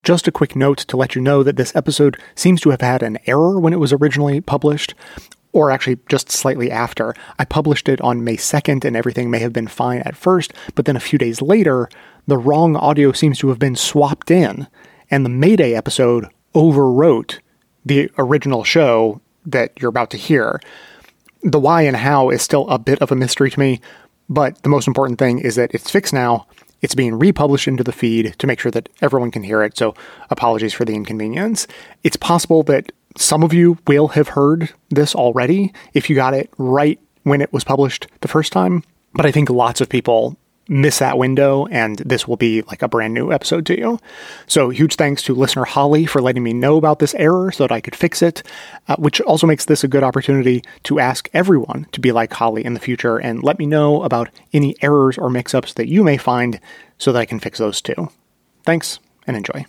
Just a quick note to let you know that this episode seems to have had an error when it was originally published, or actually just slightly after. I published it on May 2nd and everything may have been fine at first, but then a few days later, the wrong audio seems to have been swapped in, and the May Day episode overwrote the original show that you're about to hear. The why and how is still a bit of a mystery to me, but the most important thing is that it's fixed now. It's being republished into the feed to make sure that everyone can hear it, so apologies for the inconvenience. It's possible that some of you will have heard this already if you got it right when it was published the first time, but I think lots of people miss that window, and this will be like a brand new episode to you. So huge thanks to listener Holly for letting me know about this error so that I could fix it, which also makes this a good opportunity to ask everyone to be like Holly in the future and let me know about any errors or mix-ups that you may find so that I can fix those too. Thanks, and enjoy.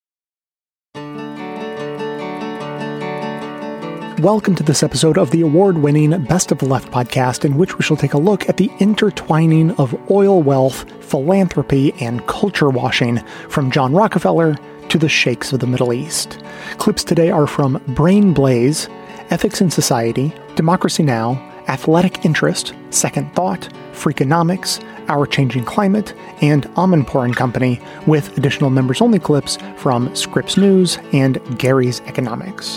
Welcome to this episode of the award-winning Best of the Left podcast, in which we shall take a look at the intertwining of oil wealth, philanthropy, and culture washing from John Rockefeller to the sheikhs of the Middle East. Clips today are from Brain Blaze, Ethics in Society, Democracy Now!, Athletic Interest, Second Thought, Freakonomics, Our Changing Climate, and Amanpour and Company, with additional members-only clips from Scripps News and Gary's Economics.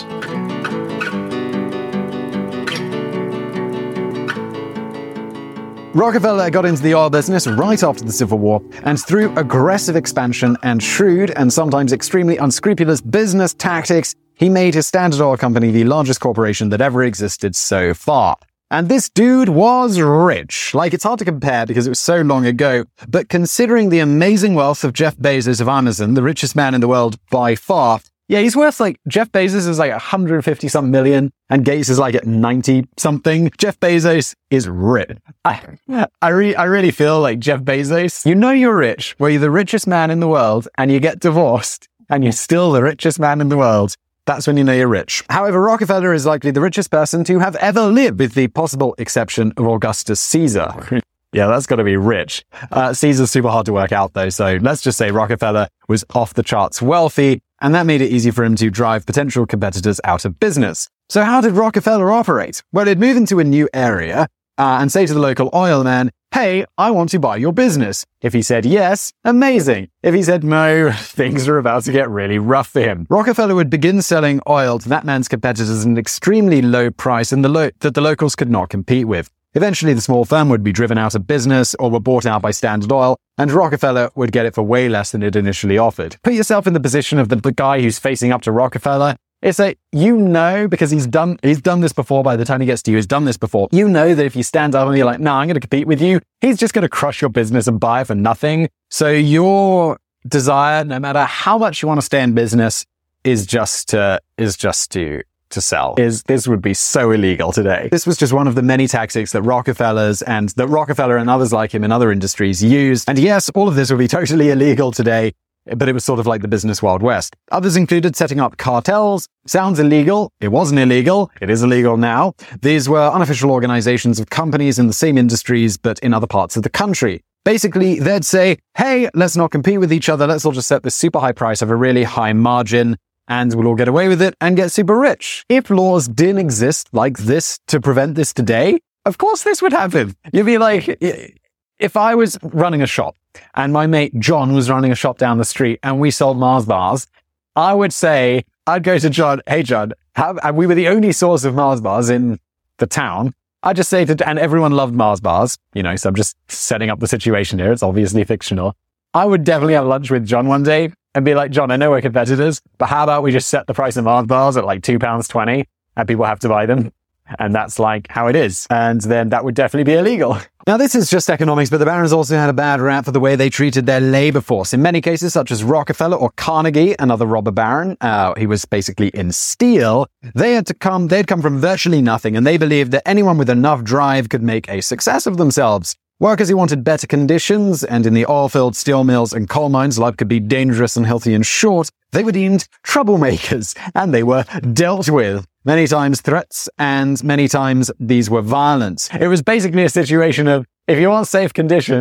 Rockefeller got into the oil business right after the Civil War, and through aggressive expansion and shrewd and sometimes extremely unscrupulous business tactics, he made his Standard Oil Company the largest corporation that ever existed so far. And this dude was rich. Like, it's hard to compare because it was so long ago, but considering the amazing wealth of Jeff Bezos of Amazon, the richest man in the world by far, yeah, he's worth Jeff Bezos is 150-something million, and Gates is at 90-something. Jeff Bezos is rich. I really feel like Jeff Bezos, you know you're rich, where you're the richest man in the world, and you get divorced, and you're still the richest man in the world. That's when you know you're rich. However, Rockefeller is likely the richest person to have ever lived, with the possible exception of Augustus Caesar. Yeah, that's got to be rich. Caesar's super hard to work out, though, so let's just say Rockefeller was off the charts wealthy, and that made it easy for him to drive potential competitors out of business. So how did Rockefeller operate? Well, he'd move into a new area and say to the local oil man, "Hey, I want to buy your business." If he said yes, amazing. If he said no, things are about to get really rough for him. Rockefeller would begin selling oil to that man's competitors at an extremely low price and that the locals could not compete with. Eventually, the small firm would be driven out of business or were bought out by Standard Oil, and Rockefeller would get it for way less than it initially offered. Put yourself in the position of the guy who's facing up to Rockefeller. It's because he's done this before. By the time he gets to you, he's done this before. You know that if you stand up and you're like, "Nah, I'm going to compete with you," he's just going to crush your business and buy it for nothing. So your desire, no matter how much you want to stay in business, is just to sell. This would be so illegal today. This was just one of the many tactics that Rockefeller and others like him in other industries used. And yes, all of this would be totally illegal today, but it was sort of like the business Wild West. Others included setting up cartels. Sounds illegal. It wasn't illegal. It is illegal now. These were unofficial organizations of companies in the same industries, but in other parts of the country. Basically, they'd say, "Hey, let's not compete with each other. Let's all just set this super high price of a really high margin, and we'll all get away with it and get super rich." If laws didn't exist like this to prevent this today, of course this would happen. You'd be like, if I was running a shop and my mate John was running a shop down the street and we sold Mars bars, I'd go to John, "Hey John," and we were the only source of Mars bars in the town. I'd just say and everyone loved Mars bars, so I'm just setting up the situation here. It's obviously fictional. I would definitely have lunch with John one day and be like, "John, I know we're competitors, but how about we just set the price of Mars bars at £2.20 and people have to buy them?" And that's how it is. And then that would definitely be illegal. Now, this is just economics, but the barons also had a bad rap for the way they treated their labor force. In many cases, such as Rockefeller or Carnegie, another robber baron, he was basically in steel. They'd come from virtually nothing, and they believed that anyone with enough drive could make a success of themselves. Workers who wanted better conditions, and in the oil-filled steel mills and coal mines, life could be dangerous, unhealthy, and short. They were deemed troublemakers, and they were dealt with. Many times threats, and many times these were violent. It was basically a situation of, if you want safe conditions,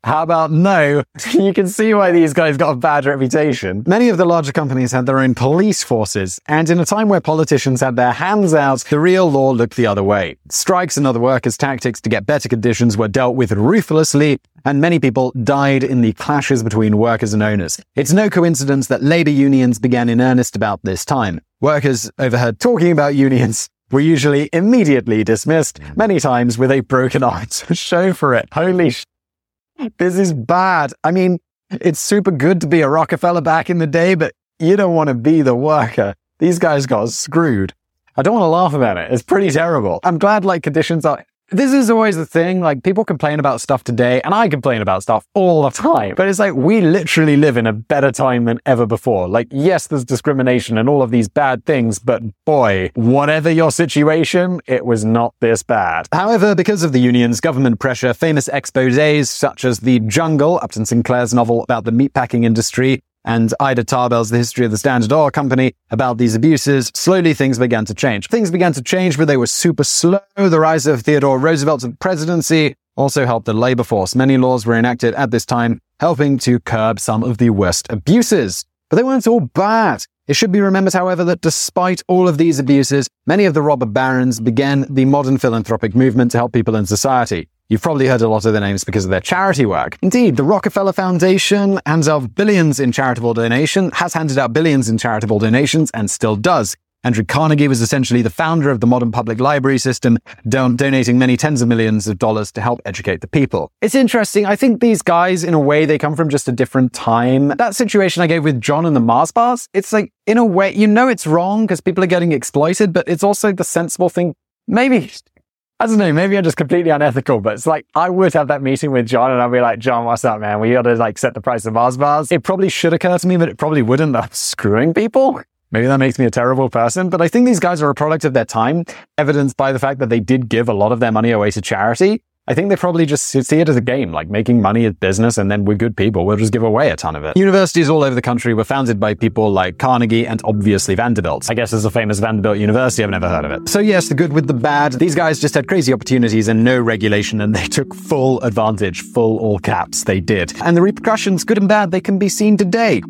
How about no? You can see why these guys got a bad reputation. Many of the larger companies had their own police forces, and in a time where politicians had their hands out, the real law looked the other way. Strikes and other workers' tactics to get better conditions were dealt with ruthlessly, and many people died in the clashes between workers and owners. It's no coincidence that labor unions began in earnest about this time. Workers overheard talking about unions were usually immediately dismissed, many times with a broken arm to show for it. Holy sh*. This is bad. I mean, it's super good to be a Rockefeller back in the day, but you don't want to be the worker. These guys got screwed. I don't want to laugh about it. It's pretty terrible. I'm glad, conditions are... This is always the thing, people complain about stuff today, and I complain about stuff all the time. But it's we literally live in a better time than ever before. Yes, there's discrimination and all of these bad things, but boy, whatever your situation, it was not this bad. However, because of the unions, government pressure, famous exposés such as The Jungle, Upton Sinclair's novel about the meatpacking industry, and Ida Tarbell's The History of the Standard Oil Company about these abuses, slowly things began to change. Things began to change, but they were super slow. The rise of Theodore Roosevelt to the presidency also helped the labor force. Many laws were enacted at this time, helping to curb some of the worst abuses. But they weren't all bad. It should be remembered, however, that despite all of these abuses, many of the robber barons began the modern philanthropic movement to help people in society. You've probably heard a lot of their names because of their charity work. Indeed, the Rockefeller Foundation hands out billions in charitable donation, has handed out billions in charitable donations, and still does. Andrew Carnegie was essentially the founder of the modern public library system, donating many tens of millions of dollars to help educate the people. It's interesting. I think these guys, in a way, they come from just a different time. That situation I gave with John and the Mars bars, it's in a way, it's wrong because people are getting exploited, but it's also the sensible thing. Maybe... I don't know, maybe I'm just completely unethical, but it's I would have that meeting with John and I'd be like, John, what's up, man? We gotta set the price of Mars bars. It probably should occur to me, but it probably wouldn't. I'm screwing people. Maybe that makes me a terrible person, but I think these guys are a product of their time, evidenced by the fact that they did give a lot of their money away to charity. I think they probably just see it as a game, making money is business, and then we're good people. We'll just give away a ton of it. Universities all over the country were founded by people like Carnegie and obviously Vanderbilt. I guess there's a famous Vanderbilt University. I've never heard of it. So yes, the good with the bad. These guys just had crazy opportunities and no regulation, and they took full advantage, full all caps. They did. And the repercussions, good and bad, they can be seen today.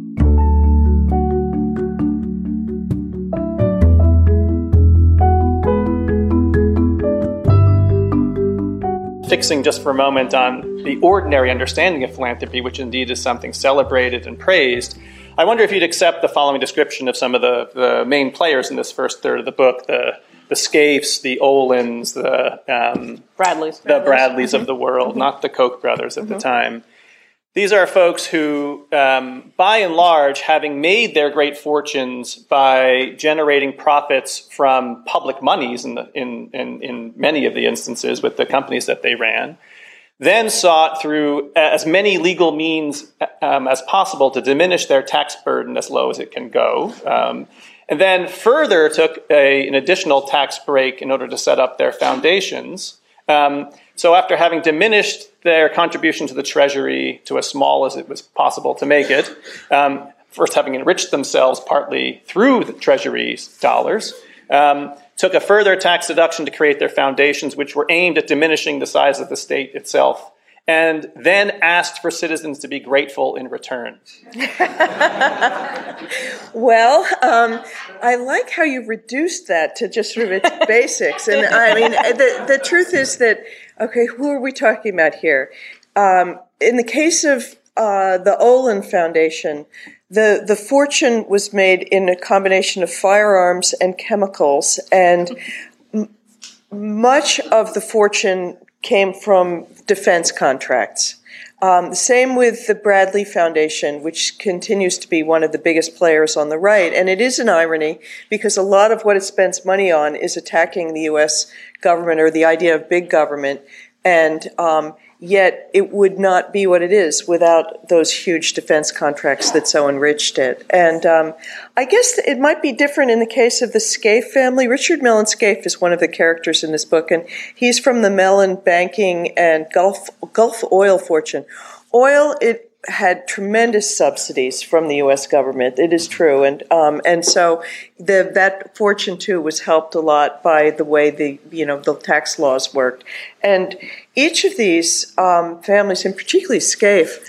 Fixing just for a moment on the ordinary understanding of philanthropy, which indeed is something celebrated and praised, I wonder if you'd accept the following description of some of the main players in this first third of the book, the Scaifes, the Olins, the Bradleys of the world, not the Koch brothers at the time. These are folks who, by and large, having made their great fortunes by generating profits from public monies in many of the instances with the companies that they ran, then sought through as many legal means as possible to diminish their tax burden as low as it can go, and then further took an additional tax break in order to set up their foundations. So after having diminished their contribution to the Treasury to as small as it was possible to make it, first having enriched themselves partly through the Treasury's dollars, took a further tax deduction to create their foundations, which were aimed at diminishing the size of the state itself, and then asked for citizens to be grateful in return. Well, I like how you reduced that to just sort of its basics. And I mean, the truth is that, okay, who are we talking about here? In the case of the Olin Foundation, the fortune was made in a combination of firearms and chemicals, and much of the fortune came from defense contracts. The same with the Bradley Foundation, which continues to be one of the biggest players on the right. And it is an irony because a lot of what it spends money on is attacking the U.S. government or the idea of big government. And yet it would not be what it is without those huge defense contracts that so enriched it. And I guess it might be different in the case of the Scaife family. Richard Mellon Scaife is one of the characters in this book, and he's from the Mellon banking and Gulf oil fortune. Oil, had tremendous subsidies from the U.S. government. It is true, and so that fortune too was helped a lot by the way the tax laws worked. And each of these families, and particularly Scaife,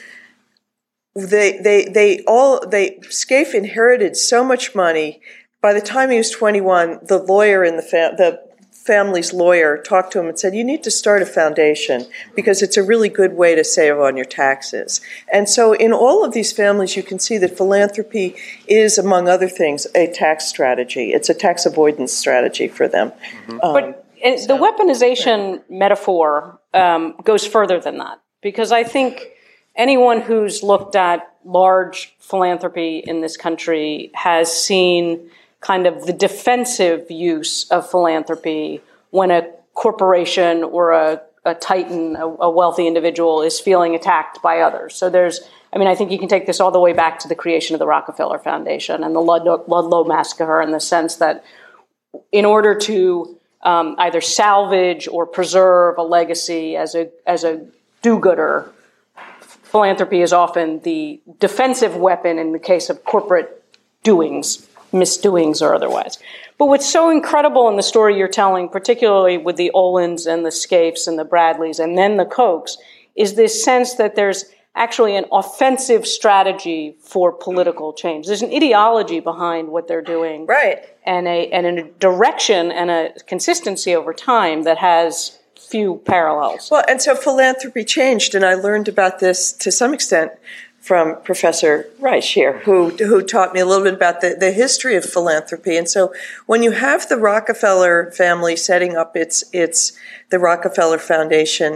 Scaife inherited so much money. By the time he was 21, the lawyer in the family's lawyer talked to him and said, you need to start a foundation because it's a really good way to save on your taxes. And so in all of these families, you can see that philanthropy is, among other things, a tax strategy. It's a tax avoidance strategy for them. But the weaponization metaphor goes further than that, because I think anyone who's looked at large philanthropy in this country has seen kind of the defensive use of philanthropy when a corporation or a titan, a wealthy individual, is feeling attacked by others. So I think you can take this all the way back to the creation of the Rockefeller Foundation and the Ludlow Massacre, in the sense that in order to either salvage or preserve a legacy as a do-gooder, philanthropy is often the defensive weapon in the case of corporate doings, misdoings or otherwise. But what's so incredible in the story you're telling, particularly with the Olins and the Scaifes and the Bradleys and then the Kochs, is this sense that there's actually an offensive strategy for political change. There's an ideology behind what they're doing. Right. And a direction and a consistency over time that has few parallels. Well, and so philanthropy changed, and I learned about this to some extent from Professor Reich here, who taught me a little bit about the history of philanthropy. And so when you have the Rockefeller family setting up the Rockefeller Foundation,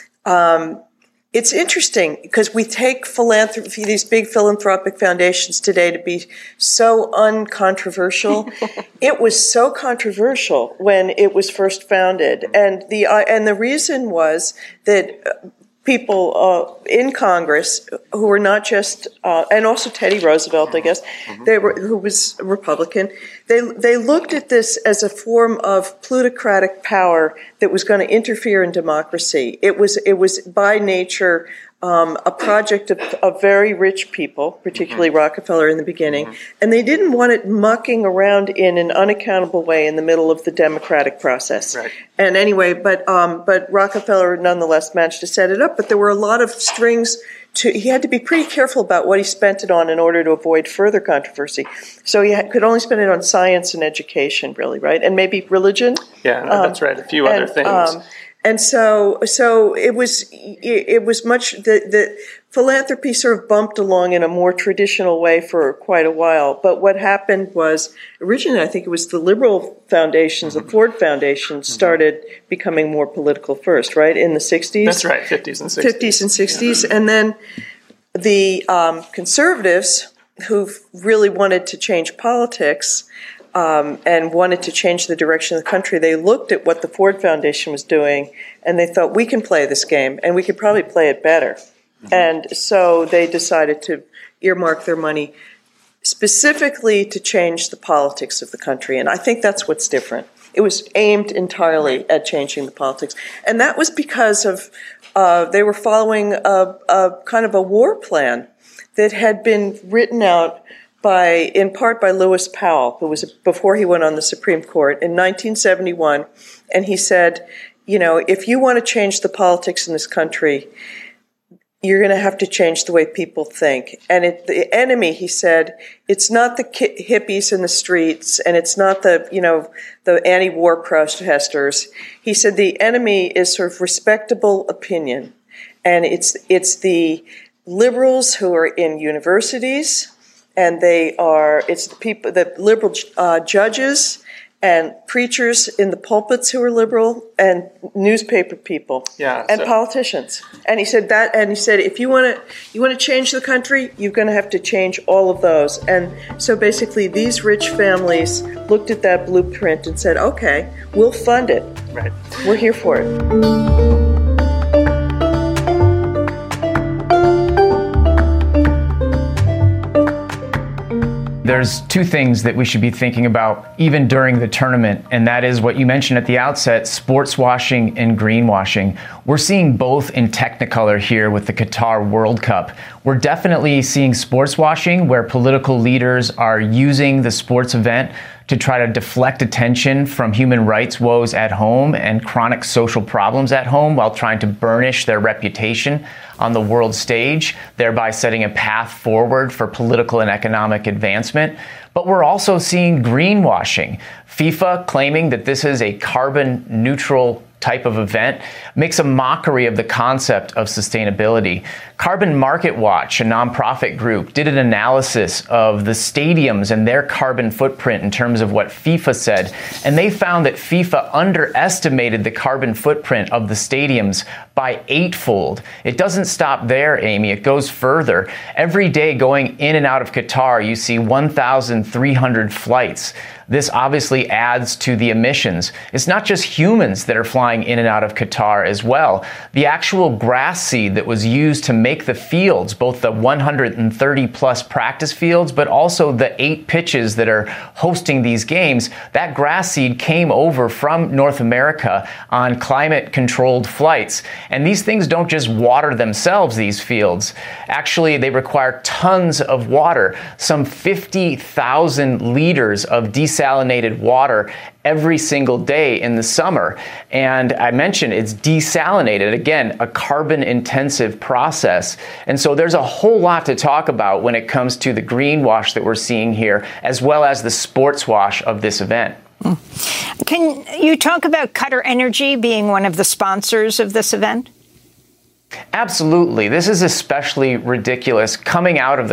it's interesting because we take philanthropy, these big philanthropic foundations today, to be so uncontroversial. It was so controversial when it was first founded, and the reason was that people in Congress who were not just, and also Teddy Roosevelt, I guess, who was a Republican, they looked at this as a form of plutocratic power that was going to interfere in democracy. It was by nature a project of very rich people, particularly Rockefeller in the beginning, and they didn't want it mucking around in an unaccountable way in the middle of the democratic process. Right. And anyway, but Rockefeller nonetheless managed to set it up. But there were a lot of strings he had to be pretty careful about what he spent it on in order to avoid further controversy. So he could only spend it on science and education, really, right? And maybe religion. Yeah, that's right. A few other things. And so it was much, the philanthropy sort of bumped along in a more traditional way for quite a while. But what happened was, originally I think it was the liberal foundations, the Ford Foundation, started becoming more political first, right, in the 60s? That's right, 50s and 60s. 50s and 60s. And then the conservatives, who really wanted to change politics, and wanted to change the direction of the country, they looked at what the Ford Foundation was doing, and they thought, we can play this game, and we could probably play it better. And so they decided to earmark their money specifically to change the politics of the country, and I think that's what's different. It was aimed entirely at changing the politics, and that was because of they were following a kind of a war plan that had been written out in part by Lewis Powell, who was before he went on the Supreme Court in 1971, and he said, if you want to change the politics in this country, you're going to have to change the way people think. And the enemy, he said, it's not the hippies in the streets, and it's not the anti-war protesters. He said the enemy is sort of respectable opinion, and it's the liberals who are in universities. And it's the liberal judges and preachers in the pulpits who are liberal, and newspaper people, and politicians. And he said if you want to change the country, you're going to have to change all of those. And so basically, these rich families looked at that blueprint and said, "Okay, we'll fund it. Right, we're here for it." There's two things that we should be thinking about even during the tournament, and that is what you mentioned at the outset, sports washing and greenwashing. We're seeing both in Technicolor here with the Qatar World Cup. We're definitely seeing sports washing, where political leaders are using the sports event to try to deflect attention from human rights woes at home and chronic social problems at home while trying to burnish their reputation on the world stage, thereby setting a path forward for political and economic advancement. But we're also seeing greenwashing. FIFA claiming that this is a carbon neutral type of event makes a mockery of the concept of sustainability. Carbon Market Watch, a nonprofit group, did an analysis of the stadiums and their carbon footprint in terms of what FIFA said, and they found that FIFA underestimated the carbon footprint of the stadiums by 8-fold. It doesn't stop there, Amy. It goes further. Every day going in and out of Qatar, you see 1,300 flights. This obviously adds to the emissions. It's not just humans that are flying in and out of Qatar as well. The actual grass seed that was used to make the fields, both the 130 plus practice fields, but also the 8 pitches that are hosting these games, that grass seed came over from North America on climate controlled flights. And these things don't just water themselves, these fields. Actually, they require tons of water, some 50,000 liters of desalinated water every single day in the summer. And I mentioned it's desalinated, again, a carbon intensive process. And so there's a whole lot to talk about when it comes to the greenwash that we're seeing here, as well as the sports wash of this event. Can you talk about Qatar Energy being one of the sponsors of this event? Absolutely. This is especially ridiculous coming out of the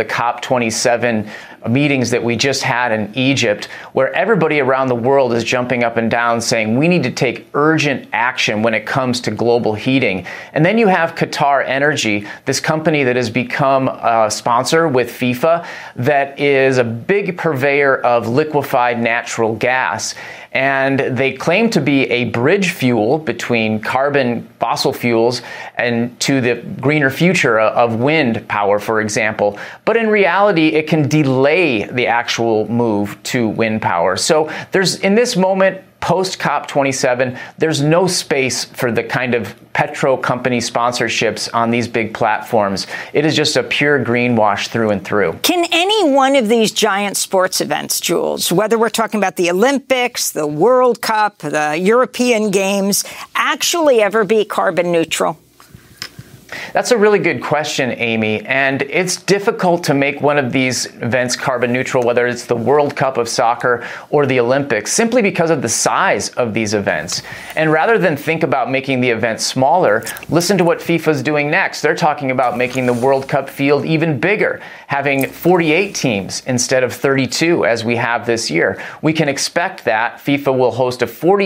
COP27 meetings that we just had in Egypt, where everybody around the world is jumping up and down saying we need to take urgent action when it comes to global heating. And then you have Qatar Energy, this company that has become a sponsor with FIFA, that is a big purveyor of liquefied natural gas. And they claim to be a bridge fuel between carbon fossil fuels and to the greener future of wind power, for example. But in reality, it can delay the actual move to wind power. So there's, in this moment, post COP27, there's no space for the kind of petro company sponsorships on these big platforms. It is just a pure greenwash through and through. Can any one of these giant sports events, Jules, whether we're talking about the Olympics, the World Cup, the European Games, actually ever be carbon neutral? That's a really good question, Amy, and it's difficult to make one of these events carbon neutral, whether it's the World Cup of soccer or the Olympics, simply because of the size of these events. And rather than think about making the event smaller, listen to what FIFA's doing next. They're talking about making the World Cup field even bigger, having 48 teams instead of 32 as we have this year. We can expect that FIFA will host a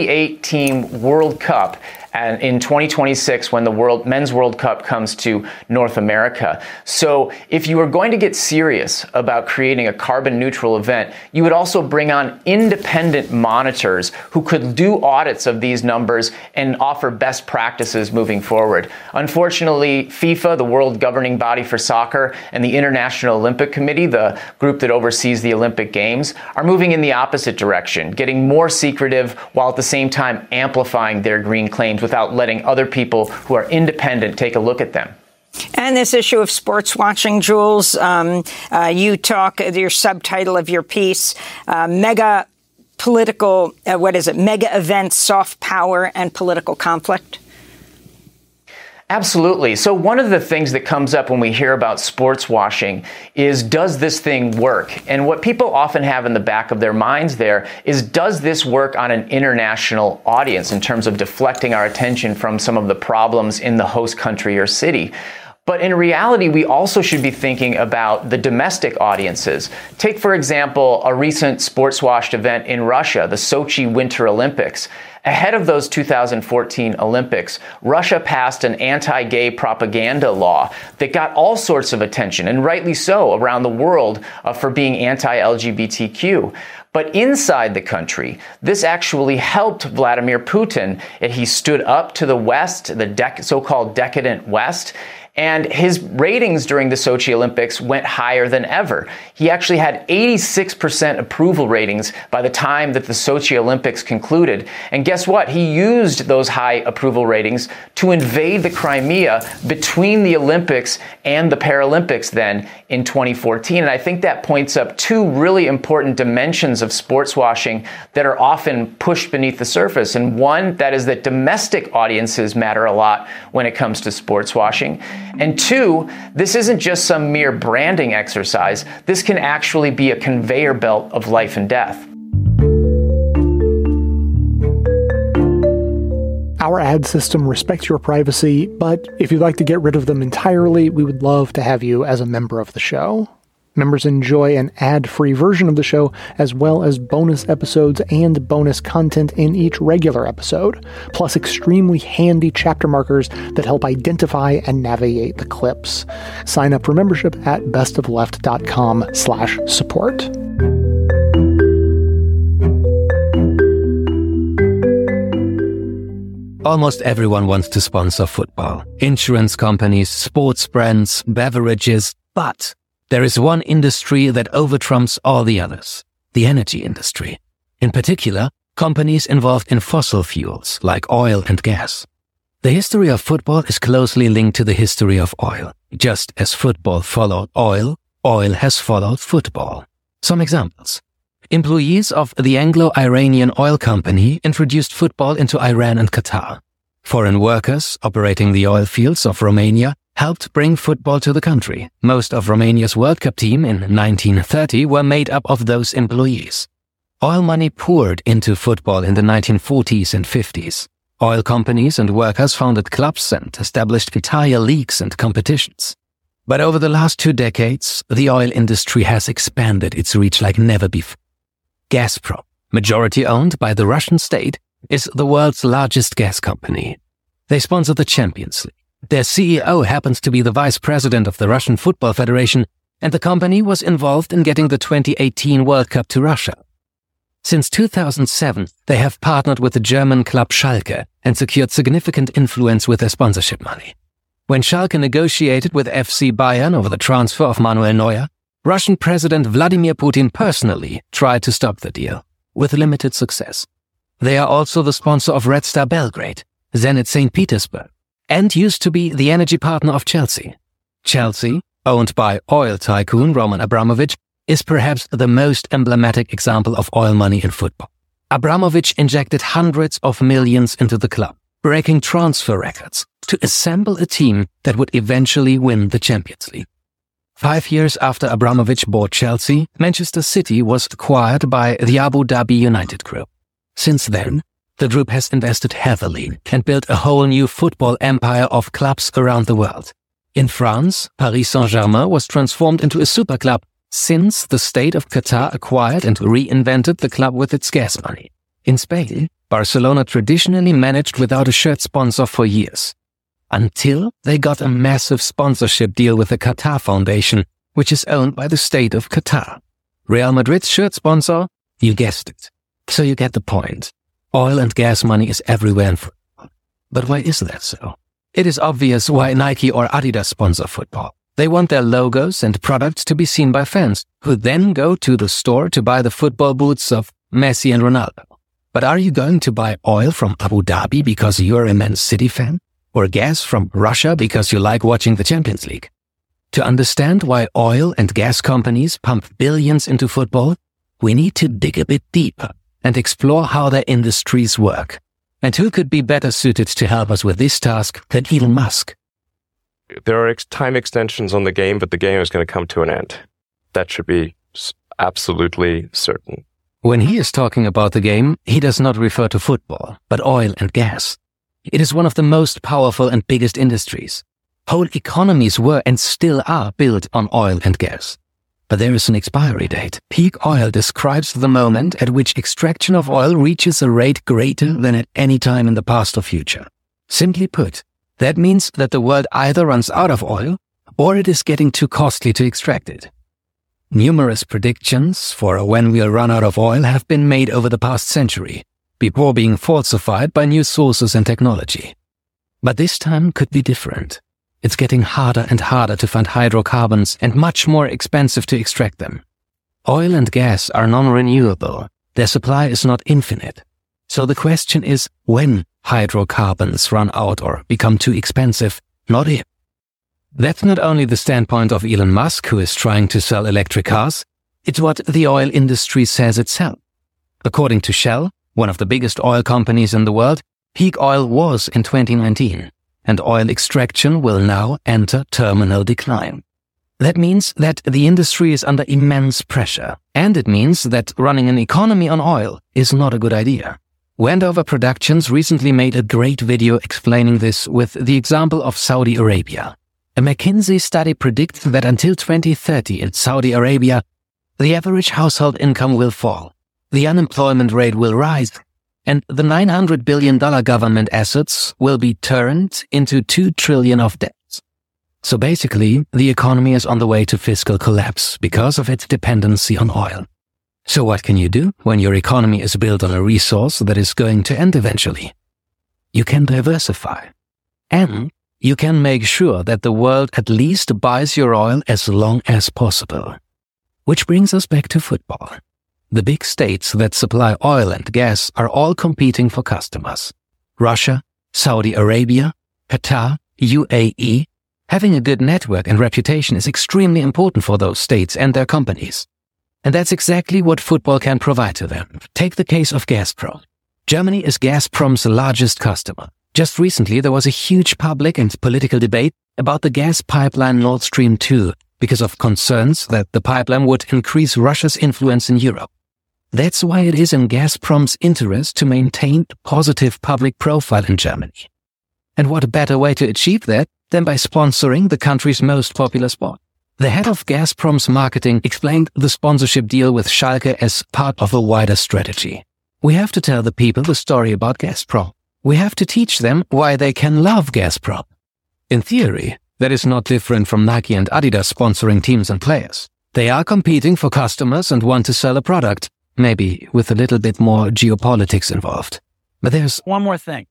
48-team World Cup and in 2026 when the Men's World Cup comes to North America. So if you are going to get serious about creating a carbon neutral event, you would also bring on independent monitors who could do audits of these numbers and offer best practices moving forward. Unfortunately, FIFA, the world governing body for soccer, and the International Olympic Committee, the group that oversees the Olympic Games, are moving in the opposite direction, getting more secretive while at the same time amplifying their green claims without letting other people who are independent take a look at them. And this issue of sports watching, Jules, you talk, your subtitle of your piece, mega political, mega events, soft power and political conflict? Absolutely. So one of the things that comes up when we hear about sports washing is, does this thing work? And what people often have in the back of their minds there is, does this work on an international audience in terms of deflecting our attention from some of the problems in the host country or city? But in reality, we also should be thinking about the domestic audiences. Take, for example, a recent sports-washed event in Russia, the Sochi Winter Olympics. Ahead of those 2014 Olympics, Russia passed an anti-gay propaganda law that got all sorts of attention, and rightly so, around the world for being anti-LGBTQ. But inside the country, this actually helped Vladimir Putin. He stood up to the West, the so-called decadent West, And his ratings during the Sochi Olympics went higher than ever. He actually had 86% approval ratings by the time that the Sochi Olympics concluded. And guess what? He used those high approval ratings to invade the Crimea between the Olympics and the Paralympics then in 2014. And I think that points up two really important dimensions of sports washing that are often pushed beneath the surface. And one, that is that domestic audiences matter a lot when it comes to sports washing. And two, this isn't just some mere branding exercise. This can actually be a conveyor belt of life and death. Our ad system respects your privacy, but if you'd like to get rid of them entirely, we would love to have you as a member of the show. Members enjoy an ad-free version of the show, as well as bonus episodes and bonus content in each regular episode, plus extremely handy chapter markers that help identify and navigate the clips. Sign up for membership at bestofleft.com/support. Almost everyone wants to sponsor football. Insurance companies, sports brands, beverages, but there is one industry that overtrumps all the others, the energy industry. In particular, companies involved in fossil fuels like oil and gas. The history of football is closely linked to the history of oil. Just as football followed oil, oil has followed football. Some examples. Employees of the Anglo-Iranian Oil Company introduced football into Iran and Qatar. Foreign workers operating the oil fields of Romania helped bring football to the country. Most of Romania's World Cup team in 1930 were made up of those employees. Oil money poured into football in the 1940s and 50s. Oil companies and workers founded clubs and established entire leagues and competitions. But over the last 2 decades, the oil industry has expanded its reach like never before. Gazprom, majority owned by the Russian state, is the world's largest gas company. They sponsor the Champions League. Their CEO happens to be the vice president of the Russian Football Federation, and the company was involved in getting the 2018 World Cup to Russia. Since 2007, they have partnered with the German club Schalke and secured significant influence with their sponsorship money. When Schalke negotiated with FC Bayern over the transfer of Manuel Neuer, Russian President Vladimir Putin personally tried to stop the deal, with limited success. They are also the sponsor of Red Star Belgrade, Zenit St. Petersburg, and used to be the energy partner of Chelsea. Chelsea, owned by oil tycoon Roman Abramovich, is perhaps the most emblematic example of oil money in football. Abramovich injected hundreds of millions into the club, breaking transfer records to assemble a team that would eventually win the Champions League. 5 years after Abramovich bought Chelsea, Manchester City was acquired by the Abu Dhabi United Group. Since then, the group has invested heavily and built a whole new football empire of clubs around the world. In France, Paris Saint-Germain was transformed into a super club since the state of Qatar acquired and reinvented the club with its gas money. In Spain, Barcelona traditionally managed without a shirt sponsor for years, until they got a massive sponsorship deal with the Qatar Foundation, which is owned by the state of Qatar. Real Madrid's shirt sponsor? You guessed it. So you get the point. Oil and gas money is everywhere in football. But why is that so? It is obvious why Nike or Adidas sponsor football. They want their logos and products to be seen by fans, who then go to the store to buy the football boots of Messi and Ronaldo. But are you going to buy oil from Abu Dhabi because you're a Man City fan? Or gas from Russia because you like watching the Champions League? To understand why oil and gas companies pump billions into football, we need to dig a bit deeper and explore how their industries work. And who could be better suited to help us with this task than Elon Musk? There are time extensions on the game, but the game is going to come to an end. That should be absolutely certain. When he is talking about the game, he does not refer to football, but oil and gas. It is one of the most powerful and biggest industries. Whole economies were and still are built on oil and gas. But there is an expiry date. Peak oil describes the moment at which extraction of oil reaches a rate greater than at any time in the past or future. Simply put, that means that the world either runs out of oil or it is getting too costly to extract it. Numerous predictions for when we'll run out of oil have been made over the past century, before being falsified by new sources and technology. But this time could be different. It's getting harder and harder to find hydrocarbons and much more expensive to extract them. Oil and gas are non-renewable. Their supply is not infinite. So the question is when hydrocarbons run out or become too expensive, not if. That's not only the standpoint of Elon Musk, who is trying to sell electric cars. It's what the oil industry says itself. According to Shell, one of the biggest oil companies in the world, peak oil was in 2019, and oil extraction will now enter terminal decline. That means that the industry is under immense pressure, and it means that running an economy on oil is not a good idea. Wendover Productions recently made a great video explaining this with the example of Saudi Arabia. A McKinsey study predicts that until 2030 in Saudi Arabia, the average household income will fall, the unemployment rate will rise, and the $900 billion government assets will be turned into $2 trillion of debt. So basically, the economy is on the way to fiscal collapse because of its dependency on oil. So what can you do when your economy is built on a resource that is going to end eventually? You can diversify. And you can make sure that the world at least buys your oil as long as possible. Which brings us back to football. The big states that supply oil and gas are all competing for customers. Russia, Saudi Arabia, Qatar, UAE. Having a good network and reputation is extremely important for those states and their companies. And that's exactly what football can provide to them. Take the case of Gazprom. Germany is Gazprom's largest customer. Just recently, there was a huge public and political debate about the gas pipeline Nord Stream 2 because of concerns that the pipeline would increase Russia's influence in Europe. That's why it is in Gazprom's interest to maintain a positive public profile in Germany. And what a better way to achieve that than by sponsoring the country's most popular sport. The head of Gazprom's marketing explained the sponsorship deal with Schalke as part of a wider strategy. We have to tell the people the story about Gazprom. We have to teach them why they can love Gazprom. In theory, that is not different from Nike and Adidas sponsoring teams and players. They are competing for customers and want to sell a product, maybe with a little bit more geopolitics involved. But there's one more thing.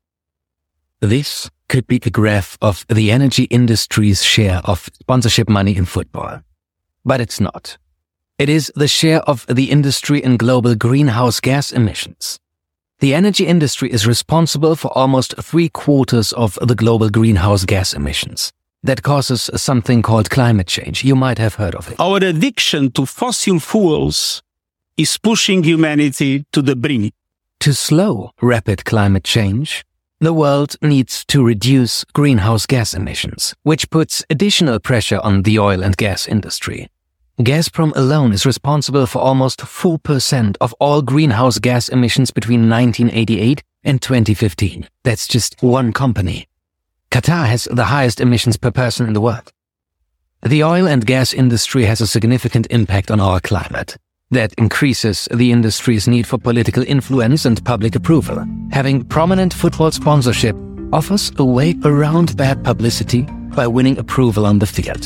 This could be a graph of the energy industry's share of sponsorship money in football. But it's not. It is the share of the industry in global greenhouse gas emissions. The energy industry is responsible for almost 3/4 of the global greenhouse gas emissions. That causes something called climate change. You might have heard of it. Our addiction to fossil fuels is pushing humanity to the brink. To slow rapid climate change, the world needs to reduce greenhouse gas emissions, which puts additional pressure on the oil and gas industry. Gazprom alone is responsible for almost 4% of all greenhouse gas emissions between 1988 and 2015. That's just one company. Qatar has the highest emissions per person in the world. The oil and gas industry has a significant impact on our climate. That increases the industry's need for political influence and public approval. Having prominent football sponsorship offers a way around bad publicity by winning approval on the field.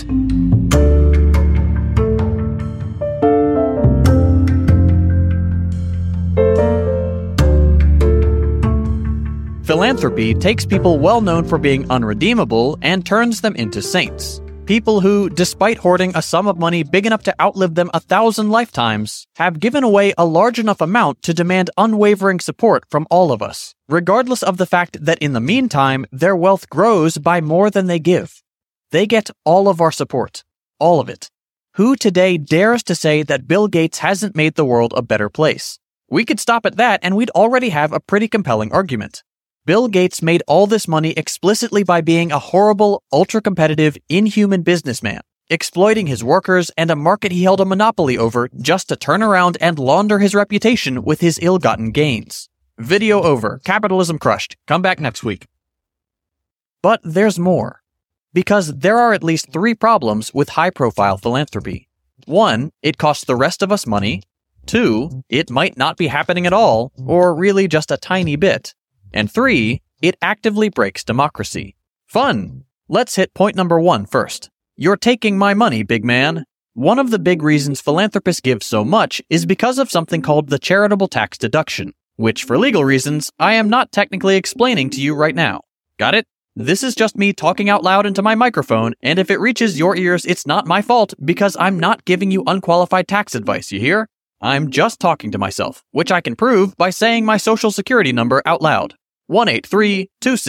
Philanthropy takes people well known for being unredeemable and turns them into saints. People who, despite hoarding a sum of money big enough to outlive them 1,000 lifetimes, have given away a large enough amount to demand unwavering support from all of us, regardless of the fact that in the meantime, their wealth grows by more than they give. They get all of our support. All of it. Who today dares to say that Bill Gates hasn't made the world a better place? We could stop at that and we'd already have a pretty compelling argument. Bill Gates made all this money explicitly by being a horrible, ultra-competitive, inhuman businessman, exploiting his workers and a market he held a monopoly over just to turn around and launder his reputation with his ill-gotten gains. Video over. Capitalism crushed. Come back next week. But there's more. Because there are at least 3 problems with high-profile philanthropy. 1, it costs the rest of us money. 2, it might not be happening at all, or really just a tiny bit. And 3, it actively breaks democracy. Fun! Let's hit point number 1 first. You're taking my money, big man. One of the big reasons philanthropists give so much is because of something called the charitable tax deduction, which for legal reasons, I am not technically explaining to you right now. Got it? This is just me talking out loud into my microphone, and if it reaches your ears, it's not my fault because I'm not giving you unqualified tax advice, you hear? I'm just talking to myself, which I can prove by saying my social security number out loud. 18326.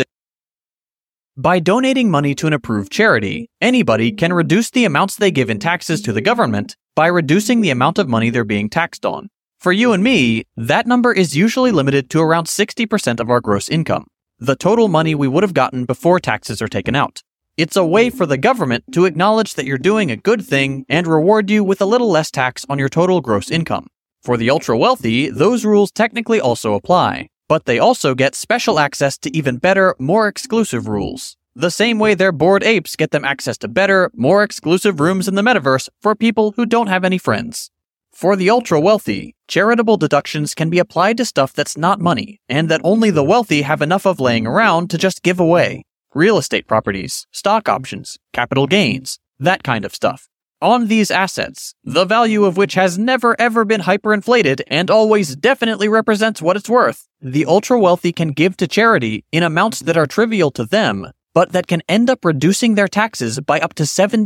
By donating money to an approved charity, anybody can reduce the amounts they give in taxes to the government by reducing the amount of money they're being taxed on. For you and me, that number is usually limited to around 60% of our gross income, the total money we would have gotten before taxes are taken out. It's a way for the government to acknowledge that you're doing a good thing and reward you with a little less tax on your total gross income. For the ultra-wealthy, those rules technically also apply, but they also get special access to even better, more exclusive rules. The same way their bored apes get them access to better, more exclusive rooms in the metaverse for people who don't have any friends. For the ultra-wealthy, charitable deductions can be applied to stuff that's not money, and that only the wealthy have enough of laying around to just give away. Real estate properties, stock options, capital gains, that kind of stuff. On these assets, the value of which has never ever been hyperinflated and always definitely represents what it's worth, the ultra-wealthy can give to charity in amounts that are trivial to them, but that can end up reducing their taxes by up to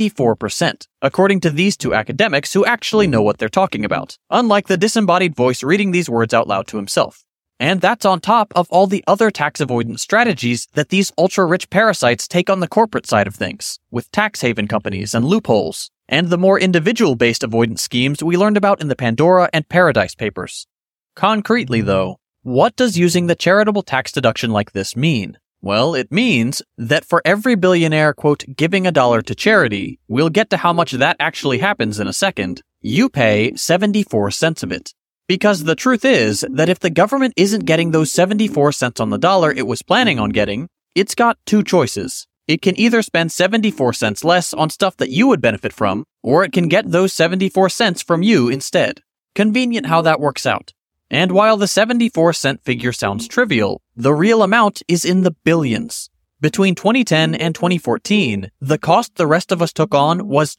74%, according to these two academics who actually know what they're talking about, unlike the disembodied voice reading these words out loud to himself. And that's on top of all the other tax avoidance strategies that these ultra-rich parasites take on the corporate side of things, with tax haven companies and loopholes, and the more individual-based avoidance schemes we learned about in the Pandora and Paradise papers. Concretely, though, what does using the charitable tax deduction like this mean? Well, it means that for every billionaire, quote, giving $1 to charity, we'll get to how much that actually happens in a second, you pay 74 cents of it. Because the truth is that if the government isn't getting those 74 cents on the dollar it was planning on getting, it's got two choices. It can either spend 74 cents less on stuff that you would benefit from, or it can get those 74 cents from you instead. Convenient how that works out. And while the 74-cent figure sounds trivial, the real amount is in the billions. Between 2010 and 2014, the cost the rest of us took on was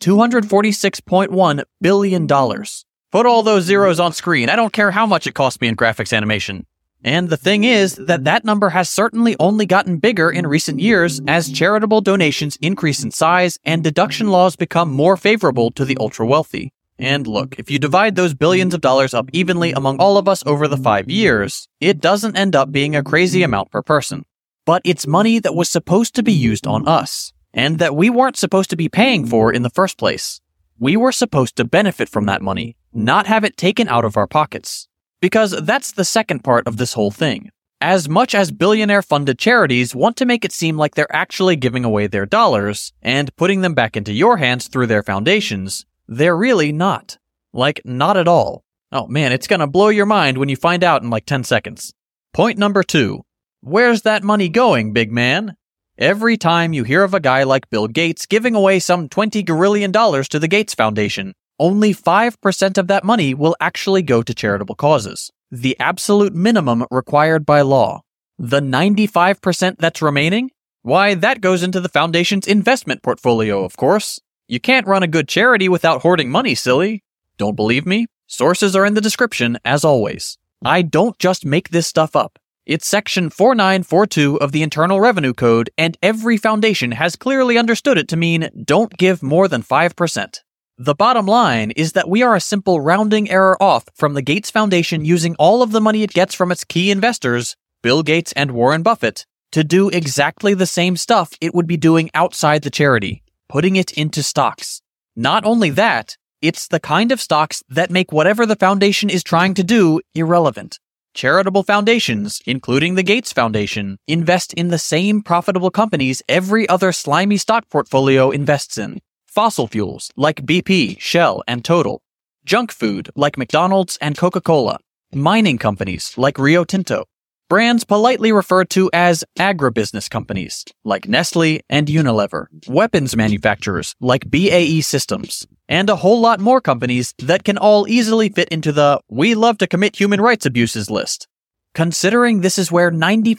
$246.1 billion. Put all those zeros on screen. I don't care how much it cost me in graphics animation. And the thing is that number has certainly only gotten bigger in recent years as charitable donations increase in size and deduction laws become more favorable to the ultra-wealthy. And look, if you divide those billions of dollars up evenly among all of us over the 5 years, it doesn't end up being a crazy amount per person. But it's money that was supposed to be used on us, and that we weren't supposed to be paying for in the first place. We were supposed to benefit from that money, not have it taken out of our pockets. Because that's the second part of this whole thing. As much as billionaire-funded charities want to make it seem like they're actually giving away their dollars and putting them back into your hands through their foundations, they're really not. Like, not at all. Oh man, it's gonna blow your mind when you find out in like 10 seconds. Point number 2. Where's that money going, big man? Every time you hear of a guy like Bill Gates giving away some $20 gazillion to the Gates Foundation, only 5% of that money will actually go to charitable causes. The absolute minimum required by law. The 95% that's remaining? Why, that goes into the foundation's investment portfolio, of course. You can't run a good charity without hoarding money, silly. Don't believe me? Sources are in the description, as always. I don't just make this stuff up. It's section 4942 of the Internal Revenue Code, and every foundation has clearly understood it to mean don't give more than 5%. The bottom line is that we are a simple rounding error off from the Gates Foundation using all of the money it gets from its key investors, Bill Gates and Warren Buffett, to do exactly the same stuff it would be doing outside the charity, putting it into stocks. Not only that, it's the kind of stocks that make whatever the foundation is trying to do irrelevant. Charitable foundations, including the Gates Foundation, invest in the same profitable companies every other slimy stock portfolio invests in. Fossil fuels like BP, Shell, and Total. Junk food like McDonald's and Coca-Cola. Mining companies like Rio Tinto. Brands politely referred to as agribusiness companies like Nestle and Unilever. Weapons manufacturers like BAE Systems. And a whole lot more companies that can all easily fit into the "we love to commit human rights abuses" list. Considering this is where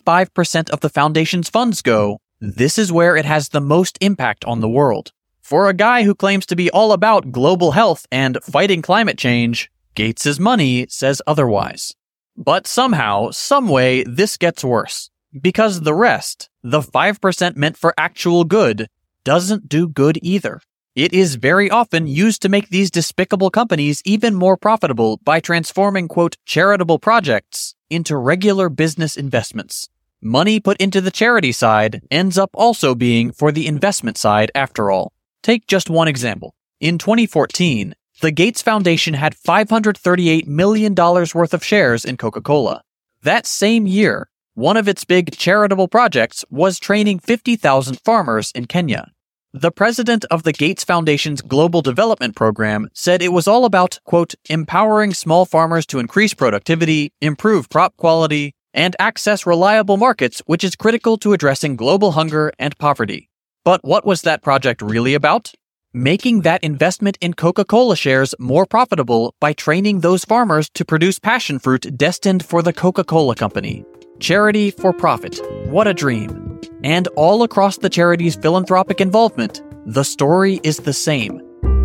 95% of the foundation's funds go, this is where it has the most impact on the world. For a guy who claims to be all about global health and fighting climate change, Gates's money says otherwise. But somehow, someway, this gets worse. Because the rest, the 5% meant for actual good, doesn't do good either. It is very often used to make these despicable companies even more profitable by transforming, quote, charitable projects into regular business investments. Money put into the charity side ends up also being for the investment side after all. Take just one example. In 2014, the Gates Foundation had $538 million worth of shares in Coca-Cola. That same year, one of its big charitable projects was training 50,000 farmers in Kenya. The president of the Gates Foundation's Global Development Program said it was all about, quote, empowering small farmers to increase productivity, improve crop quality, and access reliable markets, which is critical to addressing global hunger and poverty. But what was that project really about? Making that investment in Coca-Cola shares more profitable by training those farmers to produce passion fruit destined for the Coca-Cola Company. Charity for profit. What a dream. And all across the charity's philanthropic involvement, the story is the same.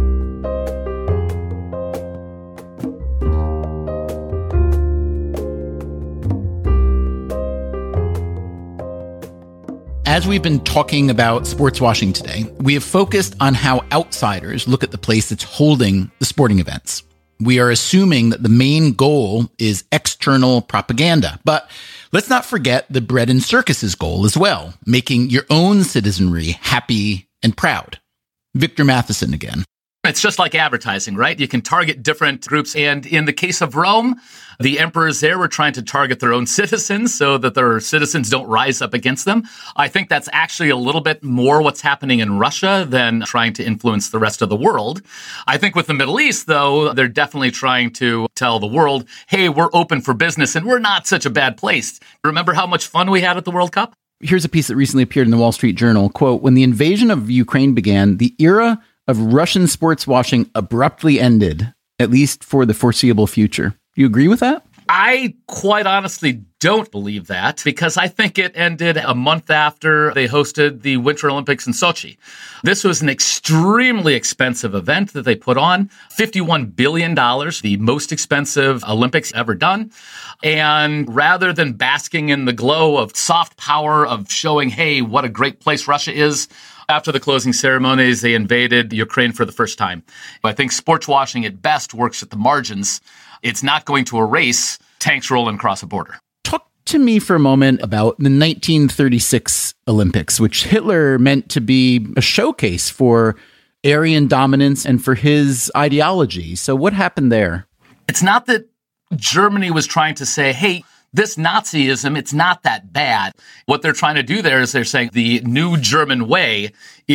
As we've been talking about sports washing today, we have focused on how outsiders look at the place that's holding the sporting events. We are assuming that the main goal is external propaganda, but let's not forget the bread and circus's goal as well, making your own citizenry happy and proud. Victor Matheson again. It's just like advertising, right? You can target different groups. And in the case of Rome, the emperors there were trying to target their own citizens so that their citizens don't rise up against them. I think that's actually a little bit more what's happening in Russia than trying to influence the rest of the world. I think with the Middle East, though, they're definitely trying to tell the world, hey, we're open for business and we're not such a bad place. Remember how much fun we had at the World Cup? Here's a piece that recently appeared in the Wall Street Journal. Quote, when the invasion of Ukraine began, the era of Russian sports washing abruptly ended, at least for the foreseeable future. Do you agree with that? I quite honestly don't believe that, because I think it ended a month after they hosted the Winter Olympics in Sochi. This was an extremely expensive event that they put on, $51 billion, the most expensive Olympics ever done. And rather than basking in the glow of soft power of showing, hey, what a great place Russia is, after the closing ceremonies, they invaded Ukraine for the first time. I think sports washing at best works at the margins. It's not going to erase tanks rolling across a border. Talk to me for a moment about the 1936 Olympics, which Hitler meant to be a showcase for Aryan dominance and for his ideology. So what happened there? It's not that Germany was trying to say, hey, this Nazism, it's not that bad. What they're trying to do there is they're saying the new German way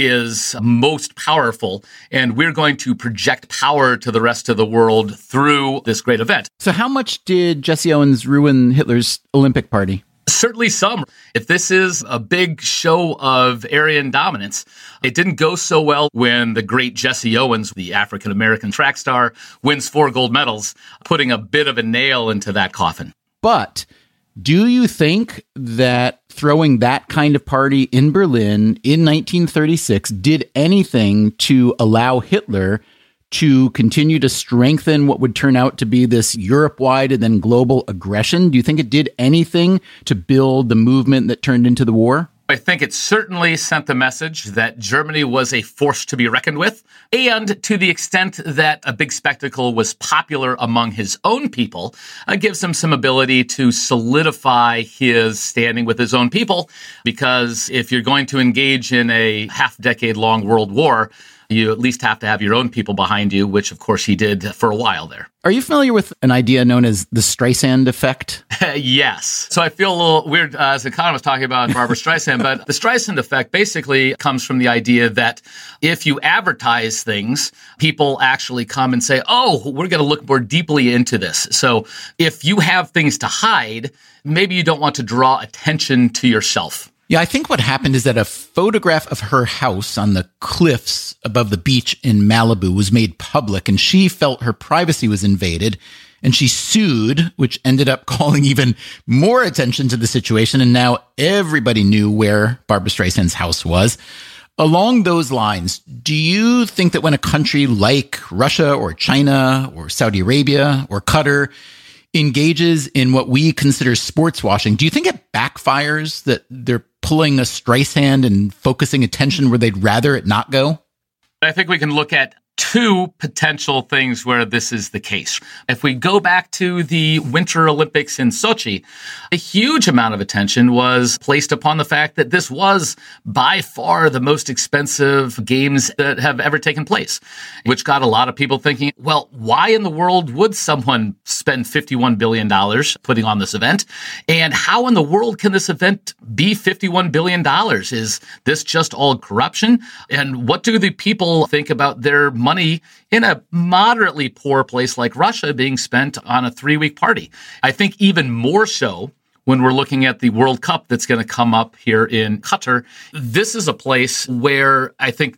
is most powerful, and we're going to project power to the rest of the world through this great event. So how much did Jesse Owens ruin Hitler's Olympic party? Certainly some. If this is a big show of Aryan dominance, it didn't go so well when the great Jesse Owens, the African-American track star, wins 4 gold medals, putting a bit of a nail into that coffin. But do you think that throwing that kind of party in Berlin in 1936 did anything to allow Hitler to continue to strengthen what would turn out to be this Europe-wide and then global aggression? Do you think it did anything to build the movement that turned into the war? I think it certainly sent the message that Germany was a force to be reckoned with. And to the extent that a big spectacle was popular among his own people, gives him some ability to solidify his standing with his own people. Because if you're going to engage in a half-decade-long world war, you at least have to have your own people behind you, which, of course, he did for a while there. Are you familiar with an idea known as the Streisand effect? Yes. So I feel a little weird as an economist talking about Barbara Streisand, but the Streisand effect basically comes from the idea that if you advertise things, people actually come and say, oh, we're going to look more deeply into this. So if you have things to hide, maybe you don't want to draw attention to yourself. Yeah, I think what happened is that a photograph of her house on the cliffs above the beach in Malibu was made public, and she felt her privacy was invaded, and she sued, which ended up calling even more attention to the situation, and now everybody knew where Barbra Streisand's house was. Along those lines, do you think that when a country like Russia or China or Saudi Arabia or Qatar engages in what we consider sports washing, do you think it backfires, that they're pulling a Streisand and focusing attention where they'd rather it not go? I think we can look at two potential things where this is the case. If we go back to the Winter Olympics in Sochi, a huge amount of attention was placed upon the fact that this was by far the most expensive games that have ever taken place, which got a lot of people thinking, well, why in the world would someone spend $51 billion putting on this event? And how in the world can this event be $51 billion? Is this just all corruption? And what do the people think about their money in a moderately poor place like Russia being spent on a 3-week party? I think even more so when we're looking at the World Cup that's going to come up here in Qatar. This is a place where I think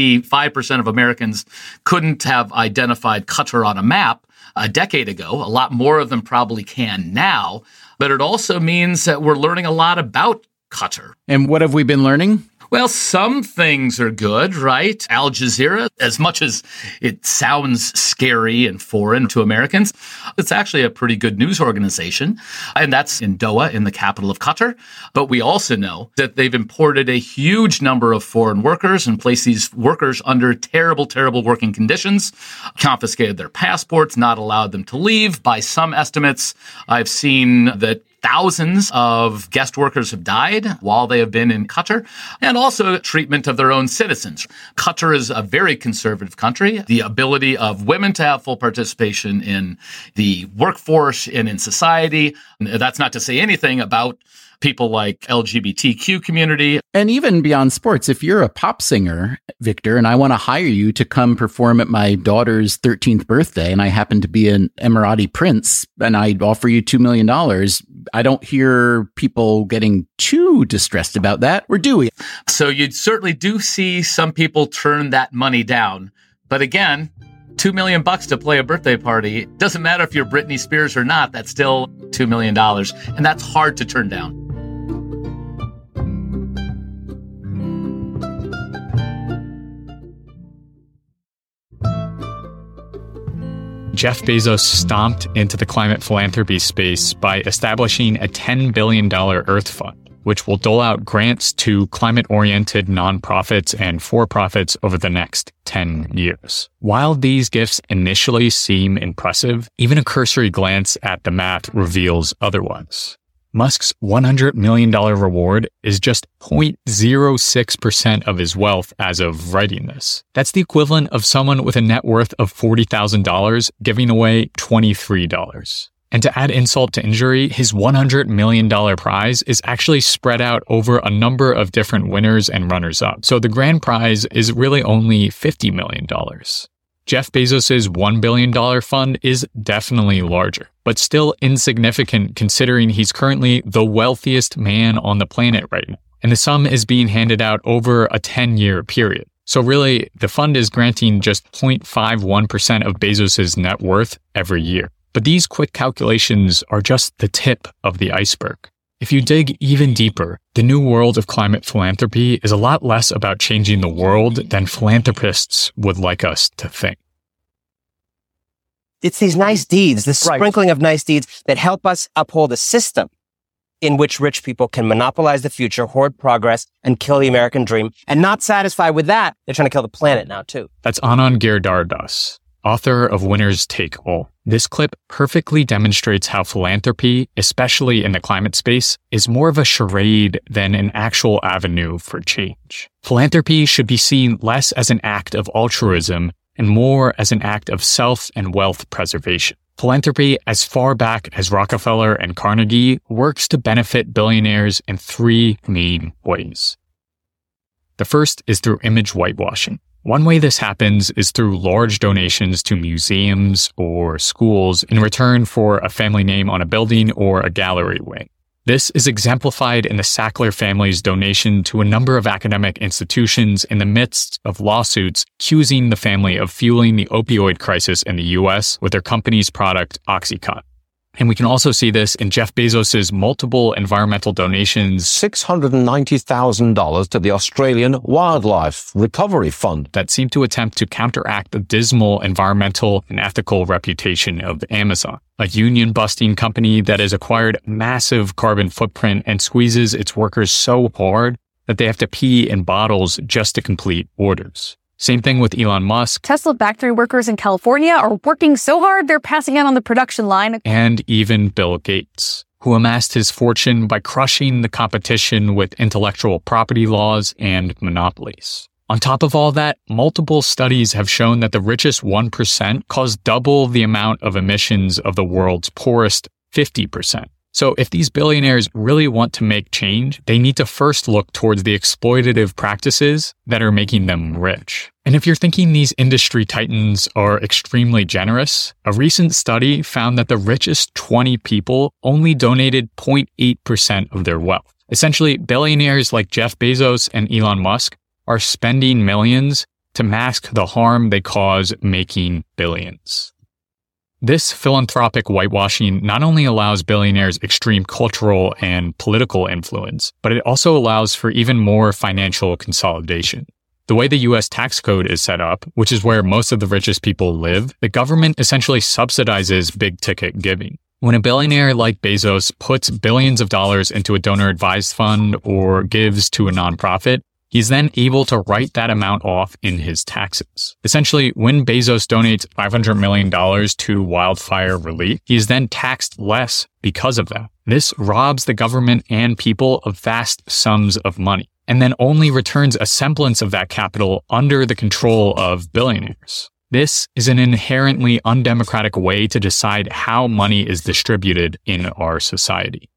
95% of Americans couldn't have identified Qatar on a map a decade ago. A lot more of them probably can now. But it also means that we're learning a lot about Qatar. And what have we been learning? Well, some things are good, right? Al Jazeera, as much as it sounds scary and foreign to Americans, it's actually a pretty good news organization. And that's in Doha, in the capital of Qatar. But we also know that they've imported a huge number of foreign workers and placed these workers under terrible, terrible working conditions, confiscated their passports, not allowed them to leave. By some estimates, I've seen that thousands of guest workers have died while they have been in Qatar, and also treatment of their own citizens. Qatar is a very conservative country. The ability of women to have full participation in the workforce and in society, that's not to say anything about people like LGBTQ community. And even beyond sports, if you're a pop singer, Victor, and I want to hire you to come perform at my daughter's 13th birthday, and I happen to be an Emirati prince, and I offer you $2 million, I don't hear people getting too distressed about that, or do we? So you certainly do see some people turn that money down. But again, $2 million to play a birthday party, doesn't matter if you're Britney Spears or not, that's still $2 million. And that's hard to turn down. Jeff Bezos stomped into the climate philanthropy space by establishing a $10 billion Earth Fund, which will dole out grants to climate-oriented nonprofits and for-profits over the next 10 years. While these gifts initially seem impressive, even a cursory glance at the math reveals otherwise. Musk's $100 million reward is just 0.06% of his wealth as of writing this. That's the equivalent of someone with a net worth of $40,000 giving away $23. And to add insult to injury, his $100 million prize is actually spread out over a number of different winners and runners-up. So the grand prize is really only $50 million. Jeff Bezos' $1 billion fund is definitely larger, but still insignificant considering he's currently the wealthiest man on the planet right now. And the sum is being handed out over a 10-year period. So really, the fund is granting just 0.51% of Bezos' net worth every year. But these quick calculations are just the tip of the iceberg. If you dig even deeper, the new world of climate philanthropy is a lot less about changing the world than philanthropists would like us to think. It's these nice deeds, this sprinkling of nice deeds that help us uphold a system in which rich people can monopolize the future, hoard progress, and kill the American dream. And not satisfied with that, they're trying to kill the planet now, too. That's Anand Giridharadas, author of Winners Take All. This clip perfectly demonstrates how philanthropy, especially in the climate space, is more of a charade than an actual avenue for change. Philanthropy should be seen less as an act of altruism and more as an act of self and wealth preservation. Philanthropy, as far back as Rockefeller and Carnegie, works to benefit billionaires in three main ways. The first is through image whitewashing. One way this happens is through large donations to museums or schools in return for a family name on a building or a gallery wing. This is exemplified in the Sackler family's donation to a number of academic institutions in the midst of lawsuits accusing the family of fueling the opioid crisis in the U.S. with their company's product, OxyContin. And we can also see this in Jeff Bezos's multiple environmental donations. $690,000 to the Australian Wildlife Recovery Fund. That seem to attempt to counteract the dismal environmental and ethical reputation of Amazon, a union-busting company that has acquired massive carbon footprint and squeezes its workers so hard that they have to pee in bottles just to complete orders. Same thing with Elon Musk. Tesla factory workers in California are working so hard they're passing out on the production line. And even Bill Gates, who amassed his fortune by crushing the competition with intellectual property laws and monopolies. On top of all that, multiple studies have shown that the richest 1% cause double the amount of emissions of the world's poorest 50%. So if these billionaires really want to make change, they need to first look towards the exploitative practices that are making them rich. And if you're thinking these industry titans are extremely generous, a recent study found that the richest 20 people only donated 0.8% of their wealth. Essentially, billionaires like Jeff Bezos and Elon Musk are spending millions to mask the harm they cause making billions. This philanthropic whitewashing not only allows billionaires extreme cultural and political influence, but it also allows for even more financial consolidation. The way the US tax code is set up, which is where most of the richest people live, the government essentially subsidizes big-ticket giving. When a billionaire like Bezos puts billions of dollars into a donor-advised fund or gives to a nonprofit, he's then able to write that amount off in his taxes. Essentially, when Bezos donates $500 million to wildfire relief, he is then taxed less because of that. This robs the government and people of vast sums of money, and then only returns a semblance of that capital under the control of billionaires. This is an inherently undemocratic way to decide how money is distributed in our society.